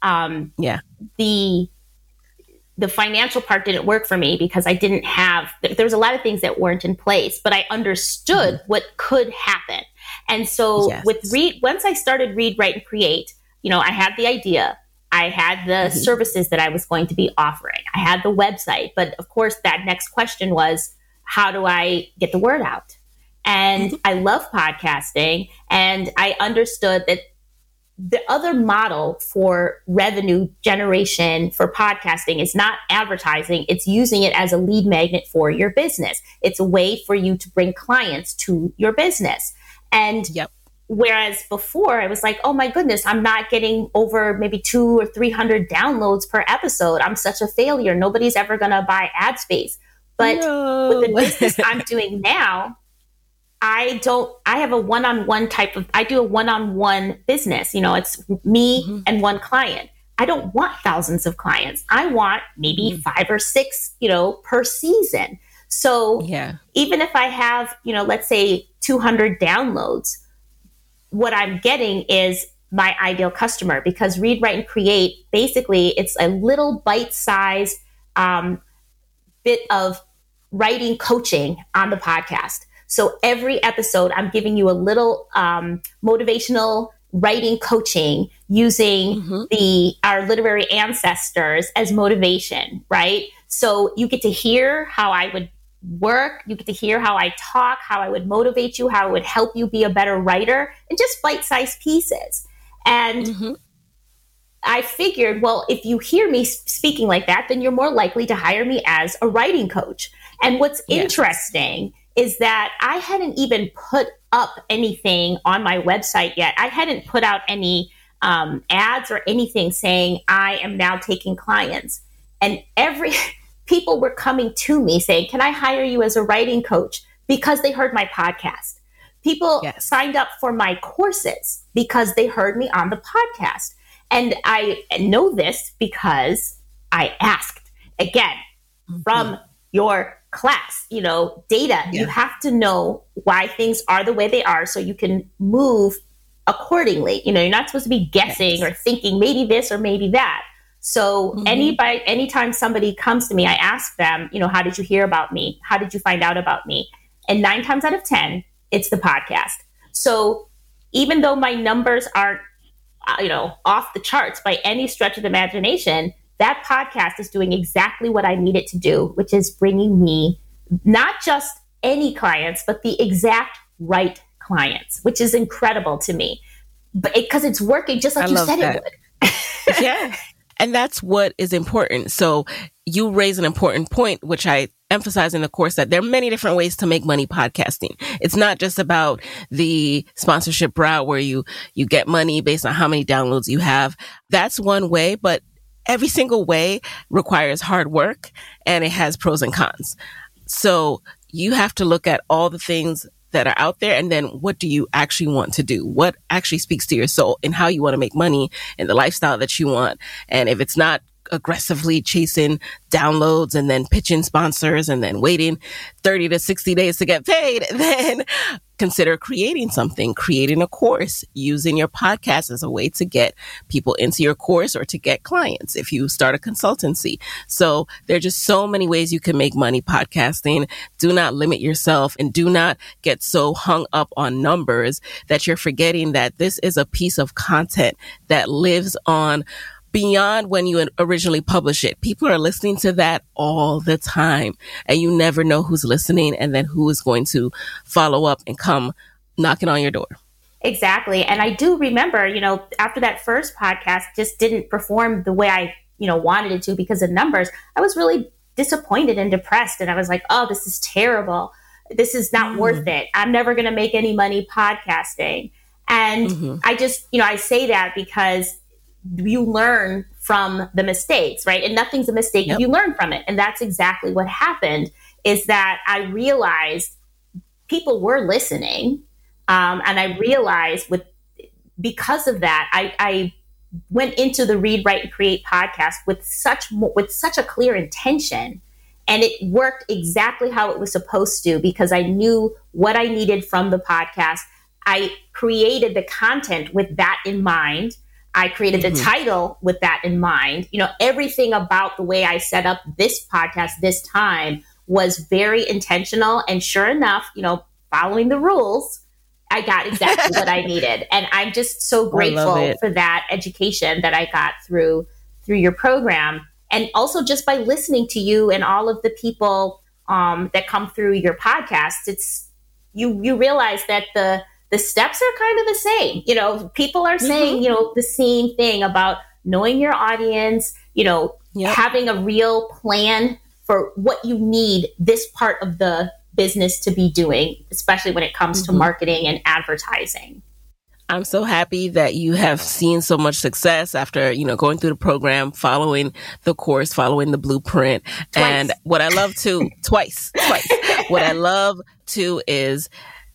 the financial part didn't work for me because I didn't have, there was a lot of things that weren't in place, but I understood what could happen. And so once I started Read, Write, and Create, I had the idea. I had the services that I was going to be offering. I had the website. But of course, that next question was, how do I get the word out? And I love podcasting. And I understood that the other model for revenue generation for podcasting is not advertising. It's using it as a lead magnet for your business. It's a way for you to bring clients to your business. And whereas before I was like, oh my goodness, I'm not getting over maybe 200 or 300 downloads per episode. I'm such a failure. Nobody's ever going to buy ad space. But with the business I'm doing now, I have a one-on-one I do a one-on-one business. It's me and one client. I don't want thousands of clients. I want maybe 5 or 6, per season. So even if I have, let's say 200 downloads, what I'm getting is my ideal customer, because Read, Write, and Create, basically it's a little bite-sized bit of writing coaching on the podcast. So every episode, I'm giving you a little motivational writing coaching using our literary ancestors as motivation, right? So you get to hear how I would work. You get to hear how I talk, how I would motivate you, how I would help you be a better writer, and just bite-sized pieces. And I figured, well, if you hear me speaking like that, then you're more likely to hire me as a writing coach. And what's interesting is that I hadn't even put up anything on my website yet. I hadn't put out any ads or anything saying I am now taking clients. And people were coming to me saying, can I hire you as a writing coach? Because they heard my podcast. People signed up for my courses because they heard me on the podcast. And I know this because I asked, again, from your class, data. You have to know why things are the way they are so you can move accordingly. You're not supposed to be guessing or thinking maybe this or maybe that. So anytime somebody comes to me, I ask them, how did you hear about me? How did you find out about me? And 9 times out of 10, it's the podcast. So even though my numbers aren't, off the charts by any stretch of the imagination, that podcast is doing exactly what I need it to do, which is bringing me not just any clients, but the exact right clients, which is incredible to me. But because it's working just like you said it would. Yeah. And that's what is important. So you raise an important point, which I emphasize in the course, that there are many different ways to make money podcasting. It's not just about the sponsorship route where you get money based on how many downloads you have. That's one way, but every single way requires hard work and it has pros and cons. So you have to look at all the things that are out there, and then what do you actually want to do? What actually speaks to your soul and how you want to make money and the lifestyle that you want. And if it's not aggressively chasing downloads and then pitching sponsors and then waiting 30 to 60 days to get paid, then consider creating a course, using your podcast as a way to get people into your course or to get clients if you start a consultancy. So there are just so many ways you can make money podcasting. Do not limit yourself and do not get so hung up on numbers that you're forgetting that this is a piece of content that lives on beyond when you originally publish it. People are listening to that all the time, and you never know who's listening and then who is going to follow up and come knocking on your door. Exactly. And I do remember, after that first podcast just didn't perform the way I, wanted it to because of numbers, I was really disappointed and depressed. And I was like, oh, this is terrible. This is not worth it. I'm never going to make any money podcasting. And I just, I say that because you learn from the mistakes, right? And nothing's a mistake if you learn from it. And that's exactly what happened, is that I realized people were listening. And I realized because of that, I went into the Read, Write, and Create podcast with such a clear intention. And it worked exactly how it was supposed to, because I knew what I needed from the podcast. I created the content with that in mind. I created the title with that in mind. Everything about the way I set up this podcast this time was very intentional. And sure enough, following the rules, I got exactly what I needed. And I'm just so grateful for that education that I got through your program. And also just by listening to you and all of the people that come through your podcast, it's you realize that the steps are kind of the same. People are saying, the same thing about knowing your audience, having a real plan for what you need this part of the business to be doing, especially when it comes to marketing and advertising. I'm so happy that you have seen so much success after, going through the program, following the course, following the blueprint. Twice. And what I love too, twice. What I love too is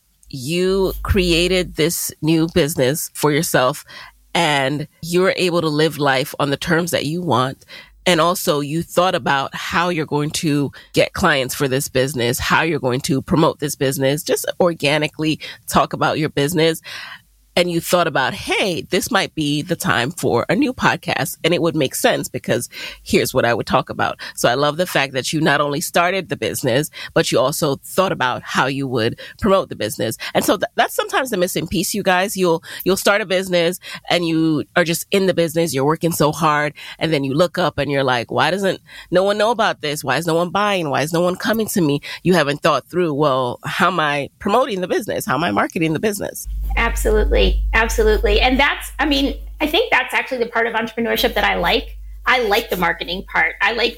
you created this new business for yourself and you're able to live life on the terms that you want. And also you thought about how you're going to get clients for this business, how you're going to promote this business, just organically talk about your business. and you thought about, hey, this might be the time for a new podcast, and it would make sense because here's what I would talk about. So I love the fact that you not only started the business, but you also thought about how you would promote the business. And so that's sometimes the missing piece, you guys. You'll start a business and you are just in the business. You're working so hard, and then you look up and you're like, why doesn't no one know about this? Why is no one buying? Why is no one coming to me? You haven't thought through, well, how am I promoting the business? How am I marketing the business? Absolutely. Absolutely. And I think that's actually the part of entrepreneurship that I like. I like the marketing part.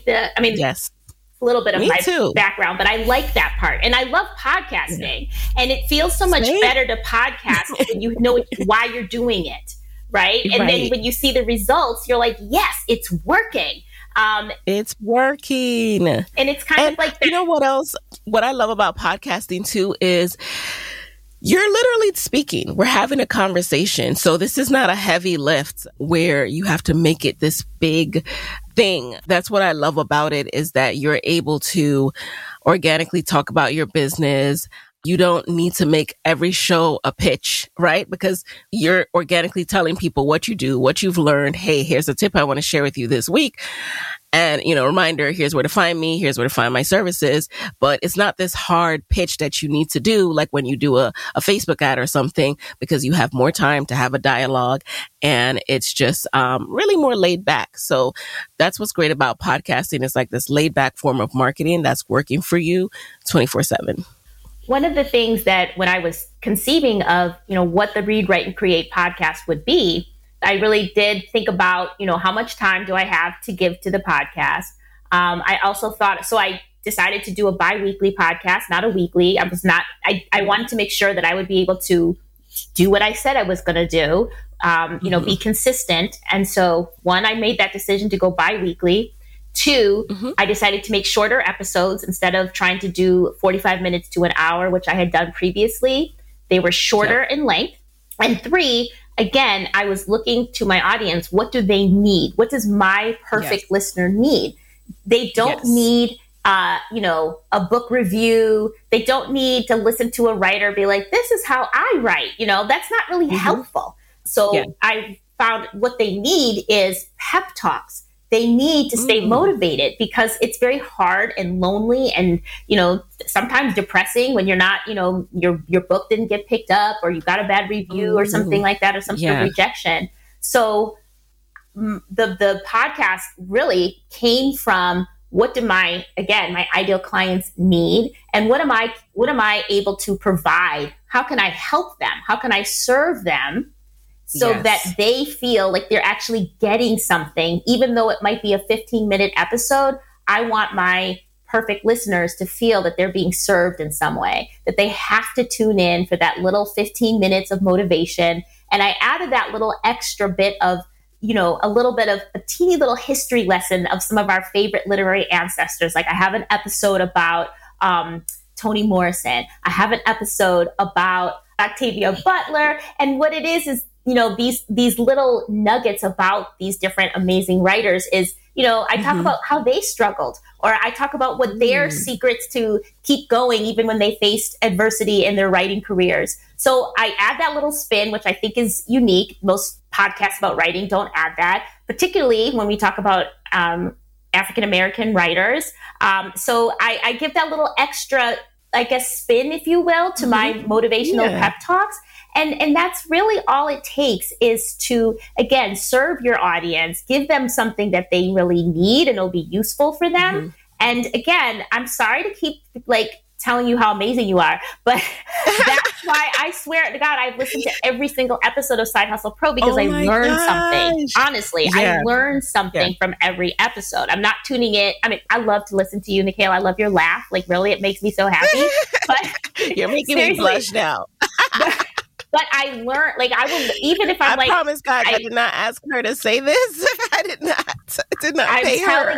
Yes. A little bit of my background, but I like that part. And I love podcasting. And it feels so much better to podcast when you know why you're doing it. Right. And then when you see the results, you're like, yes, it's working. It's working. And it's kind of like that. You know what else? What I love about podcasting too is you're literally speaking. We're having a conversation. So this is not a heavy lift where you have to make it this big thing. That's what I love about it, is that you're able to organically talk about your business. You don't need to make every show a pitch, right? Because you're organically telling people what you do, what you've learned. Hey, here's a tip I want to share with you this week. And, reminder, here's where to find me. Here's where to find my services. But it's not this hard pitch that you need to do like when you do a Facebook ad or something, because you have more time to have a dialogue, and it's just really more laid back. So that's what's great about podcasting. It's like this laid back form of marketing that's working for you 24/7. One of the things that when I was conceiving of, what the Read, Write, and Create podcast would be, I really did think about, how much time do I have to give to the podcast? I also thought, so I decided to do a bi-weekly podcast, not a weekly. I wanted to make sure that I would be able to do what I said I was going to do, be consistent. And so 1, I made that decision to go bi-weekly. 2, I decided to make shorter episodes instead of trying to do 45 minutes to an hour, which I had done previously. They were shorter in length. And 3, again, I was looking to my audience. What do they need? What does my perfect listener need? They don't need, a book review. They don't need to listen to a writer be like, this is how I write. That's not really helpful. So I found what they need is pep talks. They need to stay motivated, because it's very hard and lonely and, sometimes depressing when you're not, your book didn't get picked up, or you got a bad review or something like that, or some sort of rejection. So the podcast really came from, what do my ideal clients need? And what am I able to provide? How can I help them? How can I serve them? So that they feel like they're actually getting something, even though it might be a 15-minute episode. I want my perfect listeners to feel that they're being served in some way, that they have to tune in for that little 15 minutes of motivation. And I added that little extra bit of, a little bit of a teeny little history lesson of some of our favorite literary ancestors. Like I have an episode about Toni Morrison. I have an episode about Octavia Butler. And what it is these little nuggets about these different amazing writers is, I talk about how they struggled, or I talk about what their secrets to keep going even when they faced adversity in their writing careers. So I add that little spin, which I think is unique. Most podcasts about writing don't add that, particularly when we talk about African-American writers. So I give that little extra, I guess, spin, if you will, to my motivational pep talks. And that's really all it takes, is to, again, serve your audience, give them something that they really need and it'll be useful for them. And again, I'm sorry to keep telling you how amazing you are, but that's why I swear to God, I've listened to every single episode of Side Hustle Pro, because I learned something. Honestly, I learned something from every episode. I'm not tuning in. I mean, I love to listen to you, Nicaila. I love your laugh. Really, it makes me so happy. But you're making me blush now. But I learned, I will, even if I'm I promise God, I did not ask her to say this. I did not pay her.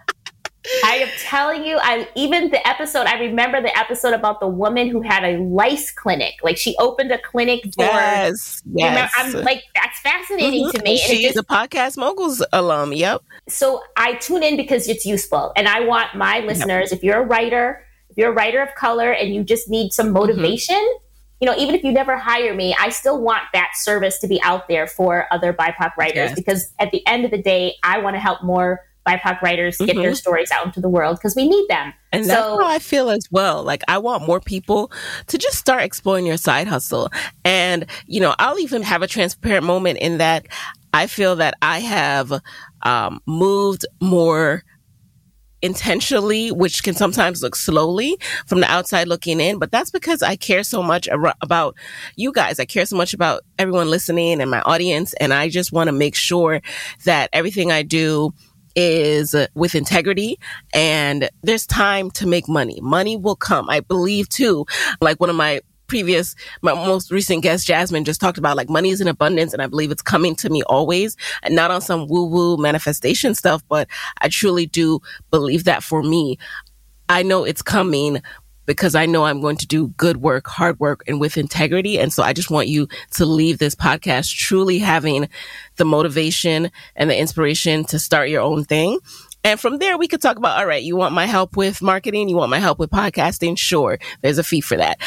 I am telling you, even the episode, I remember the episode about the woman who had a lice clinic. She opened a clinic for, yes. I'm that's fascinating to me. She's a Podcast Moguls alum. Yep. So I tune in because it's useful. And I want my listeners, if you're a writer of color and you just need some motivation, even if you never hire me, I still want that service to be out there for other BIPOC writers, because at the end of the day, I want to help more BIPOC writers get their stories out into the world because we need them. And that's how I feel as well. Like, I want more people to just start exploring your side hustle. And, I'll even have a transparent moment in that I feel that I have moved more intentionally, which can sometimes look slowly from the outside looking in, but that's because I care so much about you guys. I care so much about everyone listening and my audience, and I just want to make sure that everything I do is with integrity, and there's time to make money. Money will come. I believe too, like one of my most recent guest, Jasmine, just talked about, like, money is in abundance, and I believe it's coming to me always, and not on some woo-woo manifestation stuff, but I truly do believe that for me. I know it's coming because I know I'm going to do good work, hard work, and with integrity. And so I just want you to leave this podcast truly having the motivation and the inspiration to start your own thing. And from there, we could talk about, all right, you want my help with marketing? You want my help with podcasting? Sure. There's a fee for that.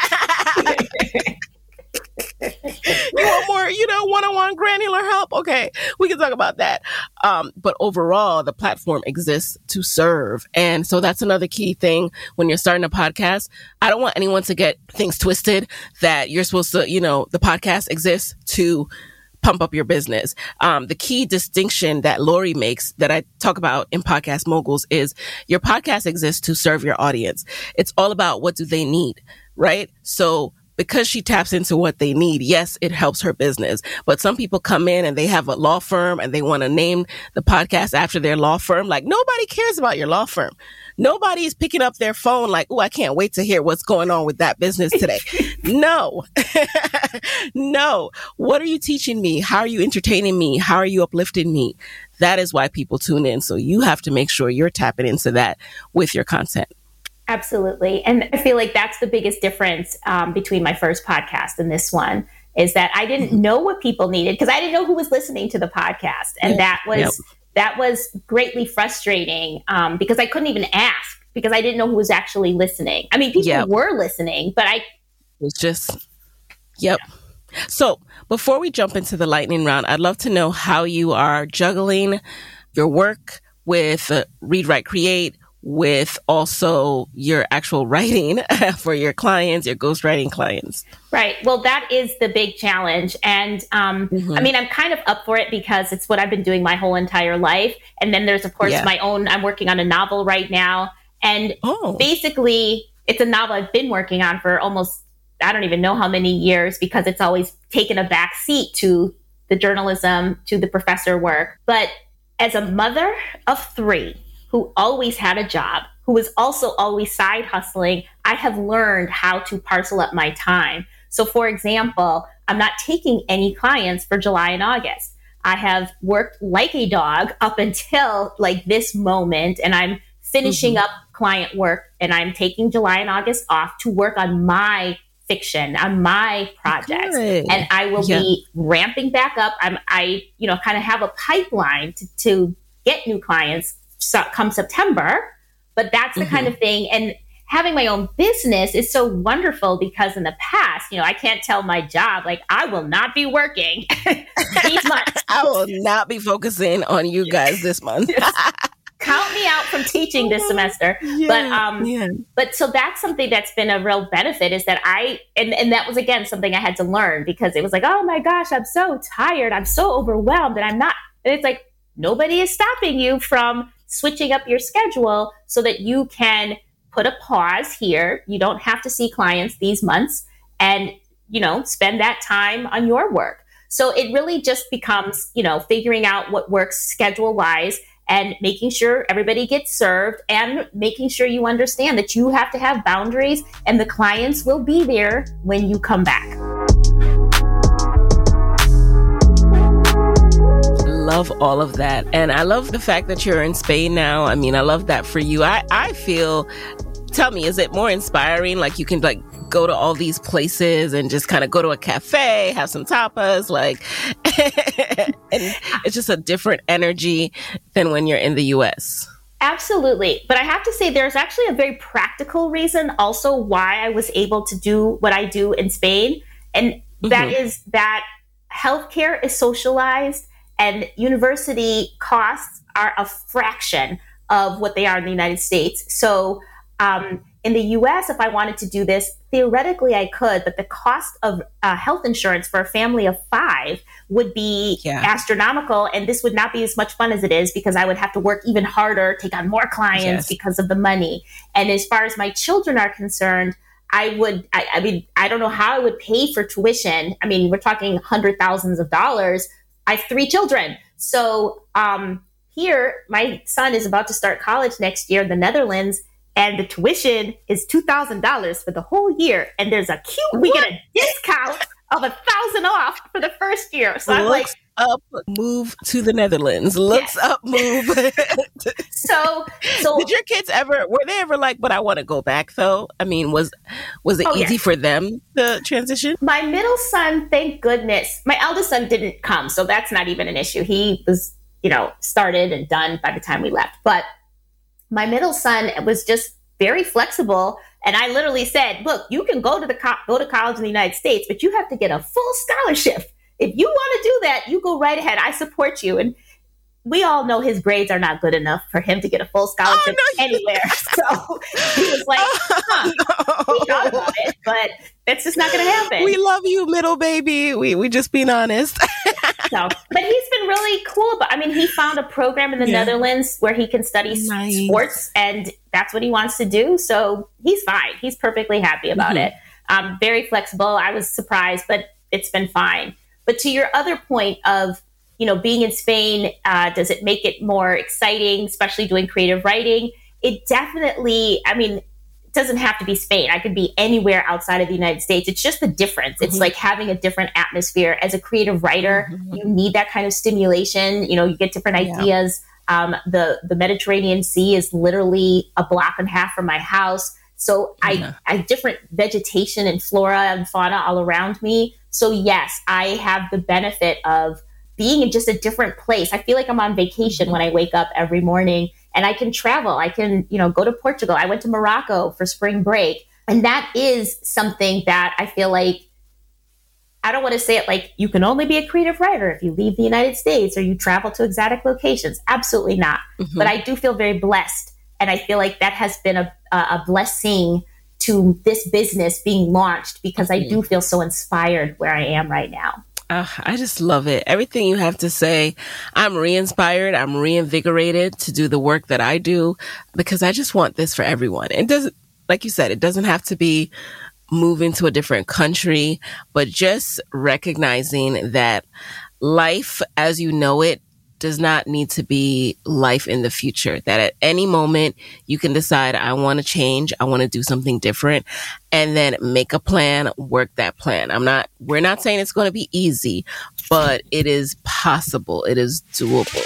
You want more, one-on-one granular help? Okay, we can talk about that. But overall, the platform exists to serve. And so that's another key thing when you're starting a podcast. I don't want anyone to get things twisted that you're supposed to, the podcast exists to pump up your business. The key distinction that Lori makes that I talk about in Podcast Moguls is your podcast exists to serve your audience. It's all about what do they need, right? So because she taps into what they need, yes, it helps her business. But some people come in and they have a law firm and they want to name the podcast after their law firm. Like, nobody cares about your law firm. Nobody's picking up their phone like, oh, I can't wait to hear what's going on with that business today. No. No. What are you teaching me? How are you entertaining me? How are you uplifting me? That is why people tune in. So you have to make sure you're tapping into that with your content. Absolutely. And I feel like that's the biggest difference between my first podcast and this one, is that I didn't know what people needed because I didn't know who was listening to the podcast. And that was greatly frustrating because I couldn't even ask because I didn't know who was actually listening. I mean, people were listening, but it's just, So before we jump into the lightning round, I'd love to know how you are juggling your work with Read, Write, Create, with also your actual writing for your clients, your ghostwriting clients. Right. Well, that is the big challenge. And I mean, I'm kind of up for it because it's what I've been doing my whole entire life. And then there's, of course, my own, I'm working on a novel right now. And basically, it's a novel I've been working on for almost, I don't even know how many years, because it's always taken a back seat to the journalism, to the professor work. But as a mother of 3, who always had a job, who was also always side hustling, I have learned how to parcel up my time. So for example, I'm not taking any clients for July and August. I have worked like a dog up until like this moment, and I'm finishing up client work, and I'm taking July and August off to work on my fiction, on my projects. Good. And I will be ramping back up. I kind of have a pipeline to get new clients come September, but that's the kind of thing. And having my own business is so wonderful because in the past, I can't tell my job, like, I will not be working these months. I will not be focusing on you guys this month. Count me out from teaching this semester. But so that's something that's been a real benefit, is that and that was, again, something I had to learn, because it was like, oh my gosh, I'm so tired. I'm so overwhelmed, and I'm not. And it's like, nobody is stopping you from switching up your schedule so that you can put a pause here. You don't have to see clients these months and, spend that time on your work. So it really just becomes, figuring out what works schedule wise and making sure everybody gets served, and making sure you understand that you have to have boundaries and the clients will be there when you come back. Love all of that. And I love the fact that you're in Spain now. I mean, I love that for you. I feel, tell me, is it more inspiring? Like, you can like go to all these places and just kind of go to a cafe, have some tapas, like, and it's just a different energy than when you're in the US. Absolutely. But I have to say, there's actually a very practical reason also why I was able to do what I do in Spain. And that is that healthcare is socialized and university costs are a fraction of what they are in the United States. So in the US, if I wanted to do this, theoretically I could, but the cost of health insurance for a family of 5 would be astronomical. And this would not be as much fun as it is because I would have to work even harder, take on more clients because of the money. And as far as my children are concerned, I mean, I don't know how I would pay for tuition. I mean, we're talking hundreds of thousands of dollars. I have 3 children. So here, my son is about to start college next year in the Netherlands, and the tuition is $2,000 for the whole year. And there's we get a discount of $1,000 off for the first year. So I'm like, up, move to the Netherlands. Looks up, move. So did your kids were they ever like, but I want to go back though? I mean, was it easy for them to transition? My middle son, thank goodness, my eldest son didn't come. So that's not even an issue. He was, started and done by the time we left. But my middle son was just very flexible. And I literally said, look, you can go to college in the United States, but you have to get a full scholarship. If you want to do that, you go right ahead. I support you. And we all know his grades are not good enough for him to get a full scholarship anywhere. So he was like, we thought about it, but that's just not going to happen. We love you, middle baby. We just being honest. But he's been really cool. But I mean, he found a program in the Netherlands where he can study sports, and that's what he wants to do. So he's fine. He's perfectly happy about it. Very flexible. I was surprised, but it's been fine. But to your other point of, being in Spain, does it make it more exciting, especially doing creative writing? It definitely, it doesn't have to be Spain. I could be anywhere outside of the United States. It's just the difference. It's like having a different atmosphere. As a creative writer, you need that kind of stimulation. You get different ideas. The Mediterranean Sea is literally a block and a half from my house. So I different vegetation and flora and fauna all around me. So yes, I have the benefit of being in just a different place. I feel like I'm on vacation when I wake up every morning, and I can travel. I can, go to Portugal. I went to Morocco for spring break. And that is something that I feel like, I don't want to say it like you can only be a creative writer if you leave the United States or you travel to exotic locations. Absolutely not. But I do feel very blessed. And I feel like that has been a blessing to this business being launched, because I do feel so inspired where I am right now. I just love it. Everything you have to say, I'm re-inspired. I'm reinvigorated to do the work that I do, because I just want this for everyone. It doesn't, like you said, it doesn't have to be moving to a different country, but just recognizing that life as you know it does not need to be life in the future. That at any moment you can decide, I want to change, I want to do something different, and then make a plan, work that plan. We're not saying it's going to be easy, but it is possible. It is doable.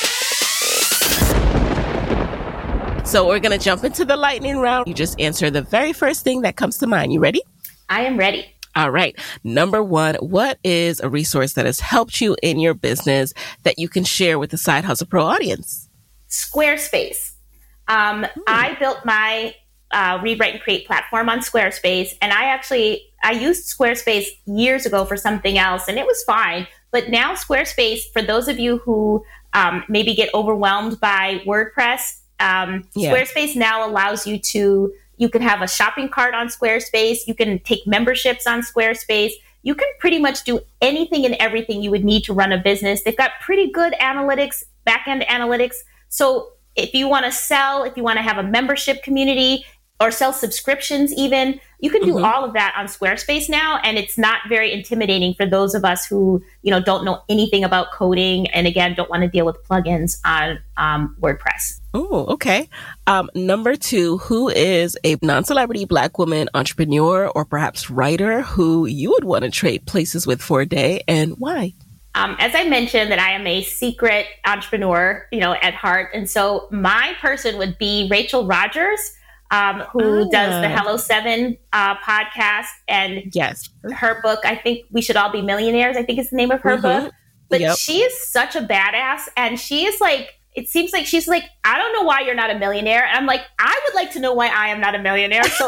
So we're going to jump into the lightning round. You just answer the very first thing that comes to mind. You ready? I am ready. All right. Number 1, what is a resource that has helped you in your business that you can share with the Side Hustle Pro audience? Squarespace. I built my Read, Write, and Create platform on Squarespace. And I used Squarespace years ago for something else, and it was fine. But now Squarespace, for those of you who maybe get overwhelmed by WordPress, Squarespace now allows you can have a shopping cart on Squarespace. You can take memberships on Squarespace. You can pretty much do anything and everything you would need to run a business. They've got pretty good analytics, back-end analytics. So if you want to sell, if you want to have a membership community or sell subscriptions even, you can do all of that on Squarespace now. And it's not very intimidating for those of us who, don't know anything about coding and, again, don't want to deal with plugins on WordPress. Oh, okay. Number 2, who is a non-celebrity Black woman entrepreneur or perhaps writer who you would want to trade places with for a day, and why? As I mentioned, that I am a secret entrepreneur, at heart. And so my person would be Rachel Rogers, who does the Hello 7 podcast. And her book, I think We Should All Be Millionaires, I think is the name of her book. But she is such a badass. And she is like, it seems like she's like, I don't know why you're not a millionaire. And I'm like, I would like to know why I am not a millionaire. So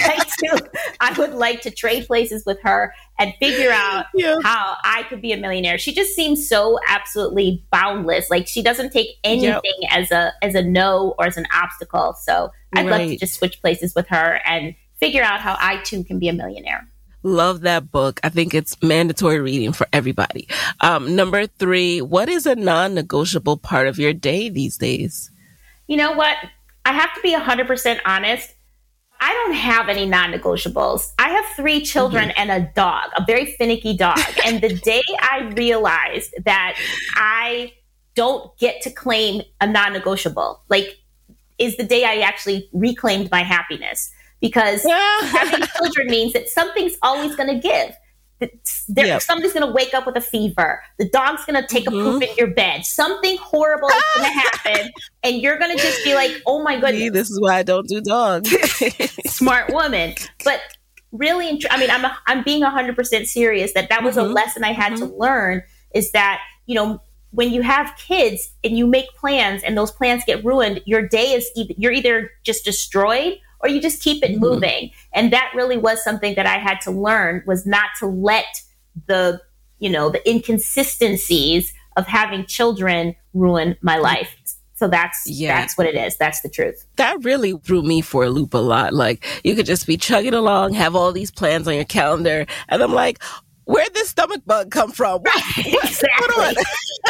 I would like to trade places with her and figure out how I could be a millionaire. She just seems so absolutely boundless. Like she doesn't take anything as a no or as an obstacle. So I'd love to just switch places with her and figure out how I too can be a millionaire. Love that book. I think it's mandatory reading for everybody. Number 3, what is a non-negotiable part of your day these days? You know what? I have to be 100% honest. I don't have any non-negotiables. I have 3 children and a dog, a very finicky dog. And the day I realized that I don't get to claim a non-negotiable, like, is the day I actually reclaimed my happiness. Because having children means that something's always going to give. Somebody's going to wake up with a fever. The dog's going to take a poop in your bed. Something horrible is going to happen. And you're going to just be like, oh my goodness. See, this is why I don't do dogs. Smart woman. But really, I mean, I'm being 100% serious that was a lesson I had to learn, is that, you know, when you have kids and you make plans and those plans get ruined, your day is you're either just destroyed or you just keep it moving. And that really was something that I had to learn, was not to let the inconsistencies of having children ruin my life. So that's what it is. That's the truth. That really threw me for a loop a lot. Like, you could just be chugging along, have all these plans on your calendar, and I'm like, where'd this stomach bug come from? Exactly.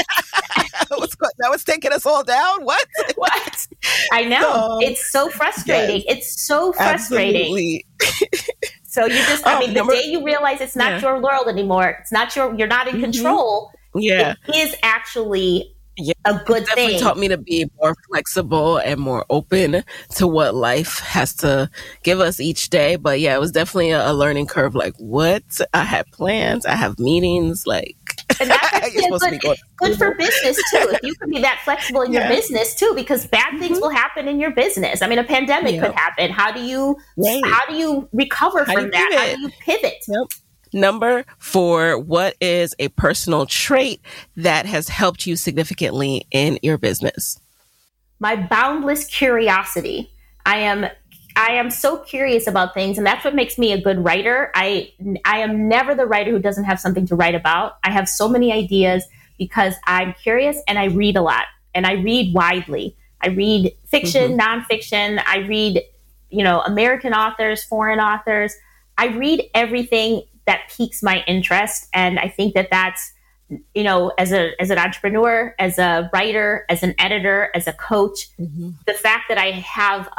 That was taking us all down? What? I know. It's so frustrating. Yes. It's so frustrating. Absolutely. So you just, the day you realize it's not your world anymore, you're not in control. Yeah. It is actually a good it definitely thing. Taught me to be more flexible and more open to what life has to give us each day. But yeah, it was definitely a learning curve. Like, what? I had plans. I have meetings. Like, and that's actually good for business too. If you can be that flexible in your business too, because bad things will happen in your business. I mean, a pandemic could happen. How do you recover from that? How do you pivot? Yep. Number 4, what is a personal trait that has helped you significantly in your business? My boundless curiosity. I am so curious about things, and that's what makes me a good writer. I am never the writer who doesn't have something to write about. I have so many ideas because I'm curious, and I read a lot, and I read widely. I read fiction, nonfiction. I read, American authors, foreign authors. I read everything that piques my interest, and I think that that's, as an entrepreneur, as a writer, as an editor, as a coach, the fact that I have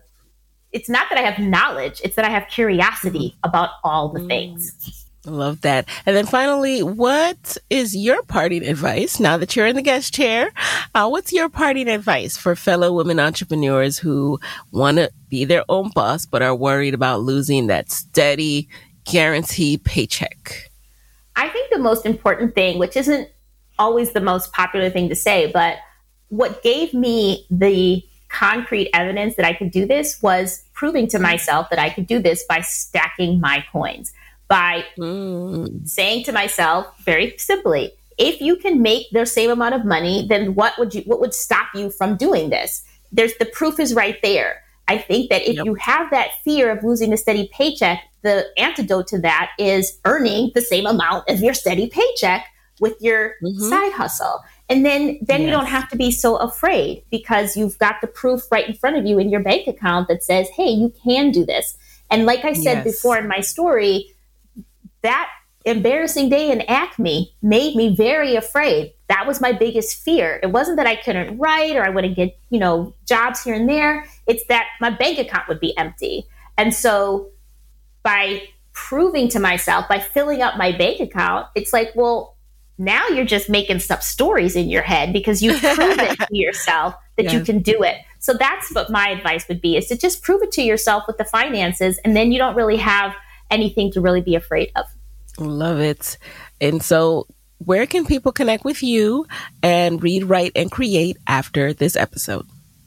it's not that I have knowledge, it's that I have curiosity about all the things. I love that. And then finally, what is your parting advice now that you're in the guest chair? What's your parting advice for fellow women entrepreneurs who want to be their own boss but are worried about losing that steady, guaranteed paycheck? I think the most important thing, which isn't always the most popular thing to say, but what gave me the concrete evidence that I could do this was proving to myself that I could do this by stacking my coins, by saying to myself very simply, if you can make the same amount of money, then what would stop you from doing this? The proof is right there. I think that if you have that fear of losing a steady paycheck, the antidote to that is earning the same amount of your steady paycheck with your side hustle. And then you don't have to be so afraid, because you've got the proof right in front of you in your bank account that says, hey, you can do this. And like I said before in my story, that embarrassing day in Acme made me very afraid. That was my biggest fear. It wasn't that I couldn't write or I wouldn't get, jobs here and there. It's that my bank account would be empty. And so by proving to myself, by filling up my bank account, it's like, well, now you're just making up stories in your head because you've proven to yourself that you can do it. So that's what my advice would be, is to just prove it to yourself with the finances, and then you don't really have anything to really be afraid of. Love it. And so where can people connect with you and read, write, and create after this episode?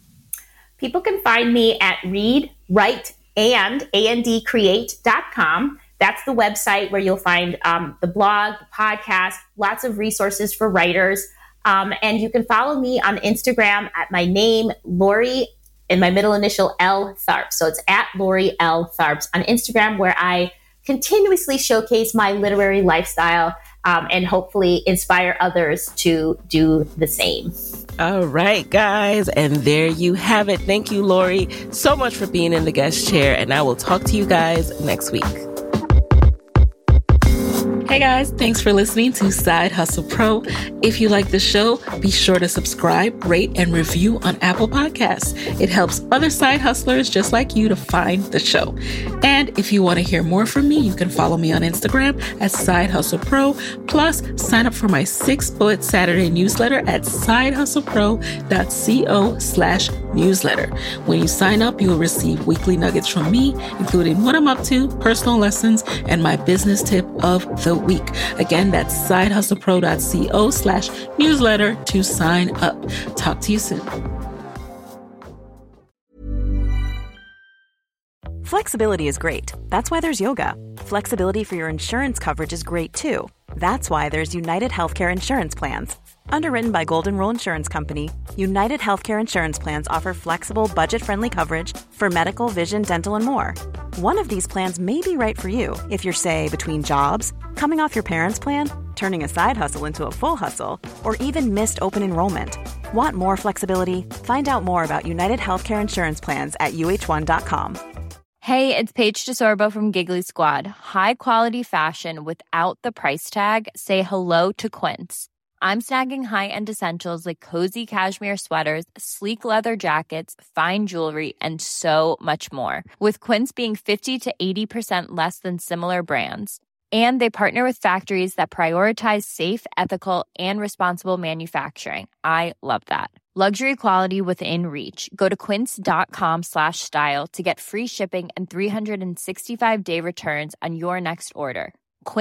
People can find me at readwriteandcreate.com. That's the website where you'll find the blog, the podcast, lots of resources for writers. And you can follow me on Instagram at my name, Lori, and my middle initial L Tharps. So it's at Lori L Tharps on Instagram, where I continuously showcase my literary lifestyle and hopefully inspire others to do the same. All right, guys. And there you have it. Thank you, Lori, so much for being in the guest chair. And I will talk to you guys next week. Hey guys, thanks for listening to Side Hustle Pro. If you like the show, be sure to subscribe, rate, and review on Apple Podcasts. It helps other side hustlers just like you to find the show. And if you want to hear more from me, you can follow me on Instagram at Side Hustle Pro. Plus, sign up for my 6-bullet Saturday newsletter at sidehustlepro.co/newsletter. When you sign up, you will receive weekly nuggets from me, including what I'm up to, personal lessons, and my business tip of the week. Again, that's sidehustlepro.co/newsletter to sign up. Talk to you soon. Flexibility is great. That's why there's yoga. Flexibility for your insurance coverage is great too. That's why there's United Healthcare Insurance Plans. Underwritten by Golden Rule Insurance Company, United Healthcare Insurance Plans offer flexible, budget-friendly coverage for medical, vision, dental, and more. One of these plans may be right for you if you're, say, between jobs, coming off your parents' plan, turning a side hustle into a full hustle, or even missed open enrollment. Want more flexibility? Find out more about United Healthcare Insurance Plans at uh1.com. Hey, it's Paige DeSorbo from Giggly Squad. High quality fashion without the price tag. Say hello to Quince. I'm snagging high-end essentials like cozy cashmere sweaters, sleek leather jackets, fine jewelry, and so much more. With Quince being 50 to 80% less than similar brands. And they partner with factories that prioritize safe, ethical, and responsible manufacturing. I love that. Luxury quality within reach. Go to quince.com/style to get free shipping and 365-day returns on your next order.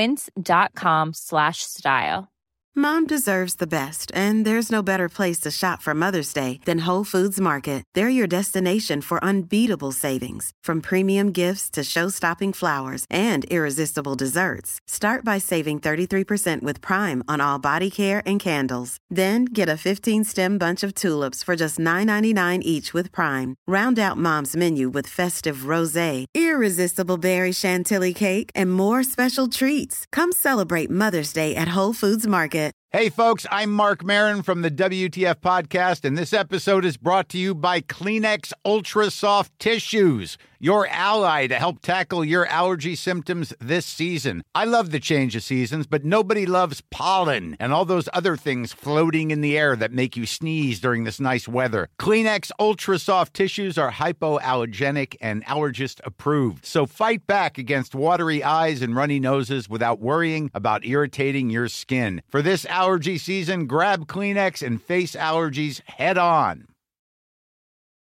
Quince.com/style. Mom deserves the best, and there's no better place to shop for Mother's Day than Whole Foods Market. They're your destination for unbeatable savings, from premium gifts to show-stopping flowers and irresistible desserts. Start by saving 33% with Prime on all body care and candles. Then get a 15-stem bunch of tulips for just $9.99 each with Prime. Round out Mom's menu with festive rosé, irresistible berry chantilly cake, and more special treats. Come celebrate Mother's Day at Whole Foods Market. Hey, folks, I'm Mark Maron from the WTF Podcast, and this episode is brought to you by Kleenex Ultra Soft Tissues, your ally to help tackle your allergy symptoms this season. I love the change of seasons, but nobody loves pollen and all those other things floating in the air that make you sneeze during this nice weather. Kleenex Ultra Soft Tissues are hypoallergenic and allergist approved, so fight back against watery eyes and runny noses without worrying about irritating your skin. For this allergy season, grab Kleenex and face allergies head on.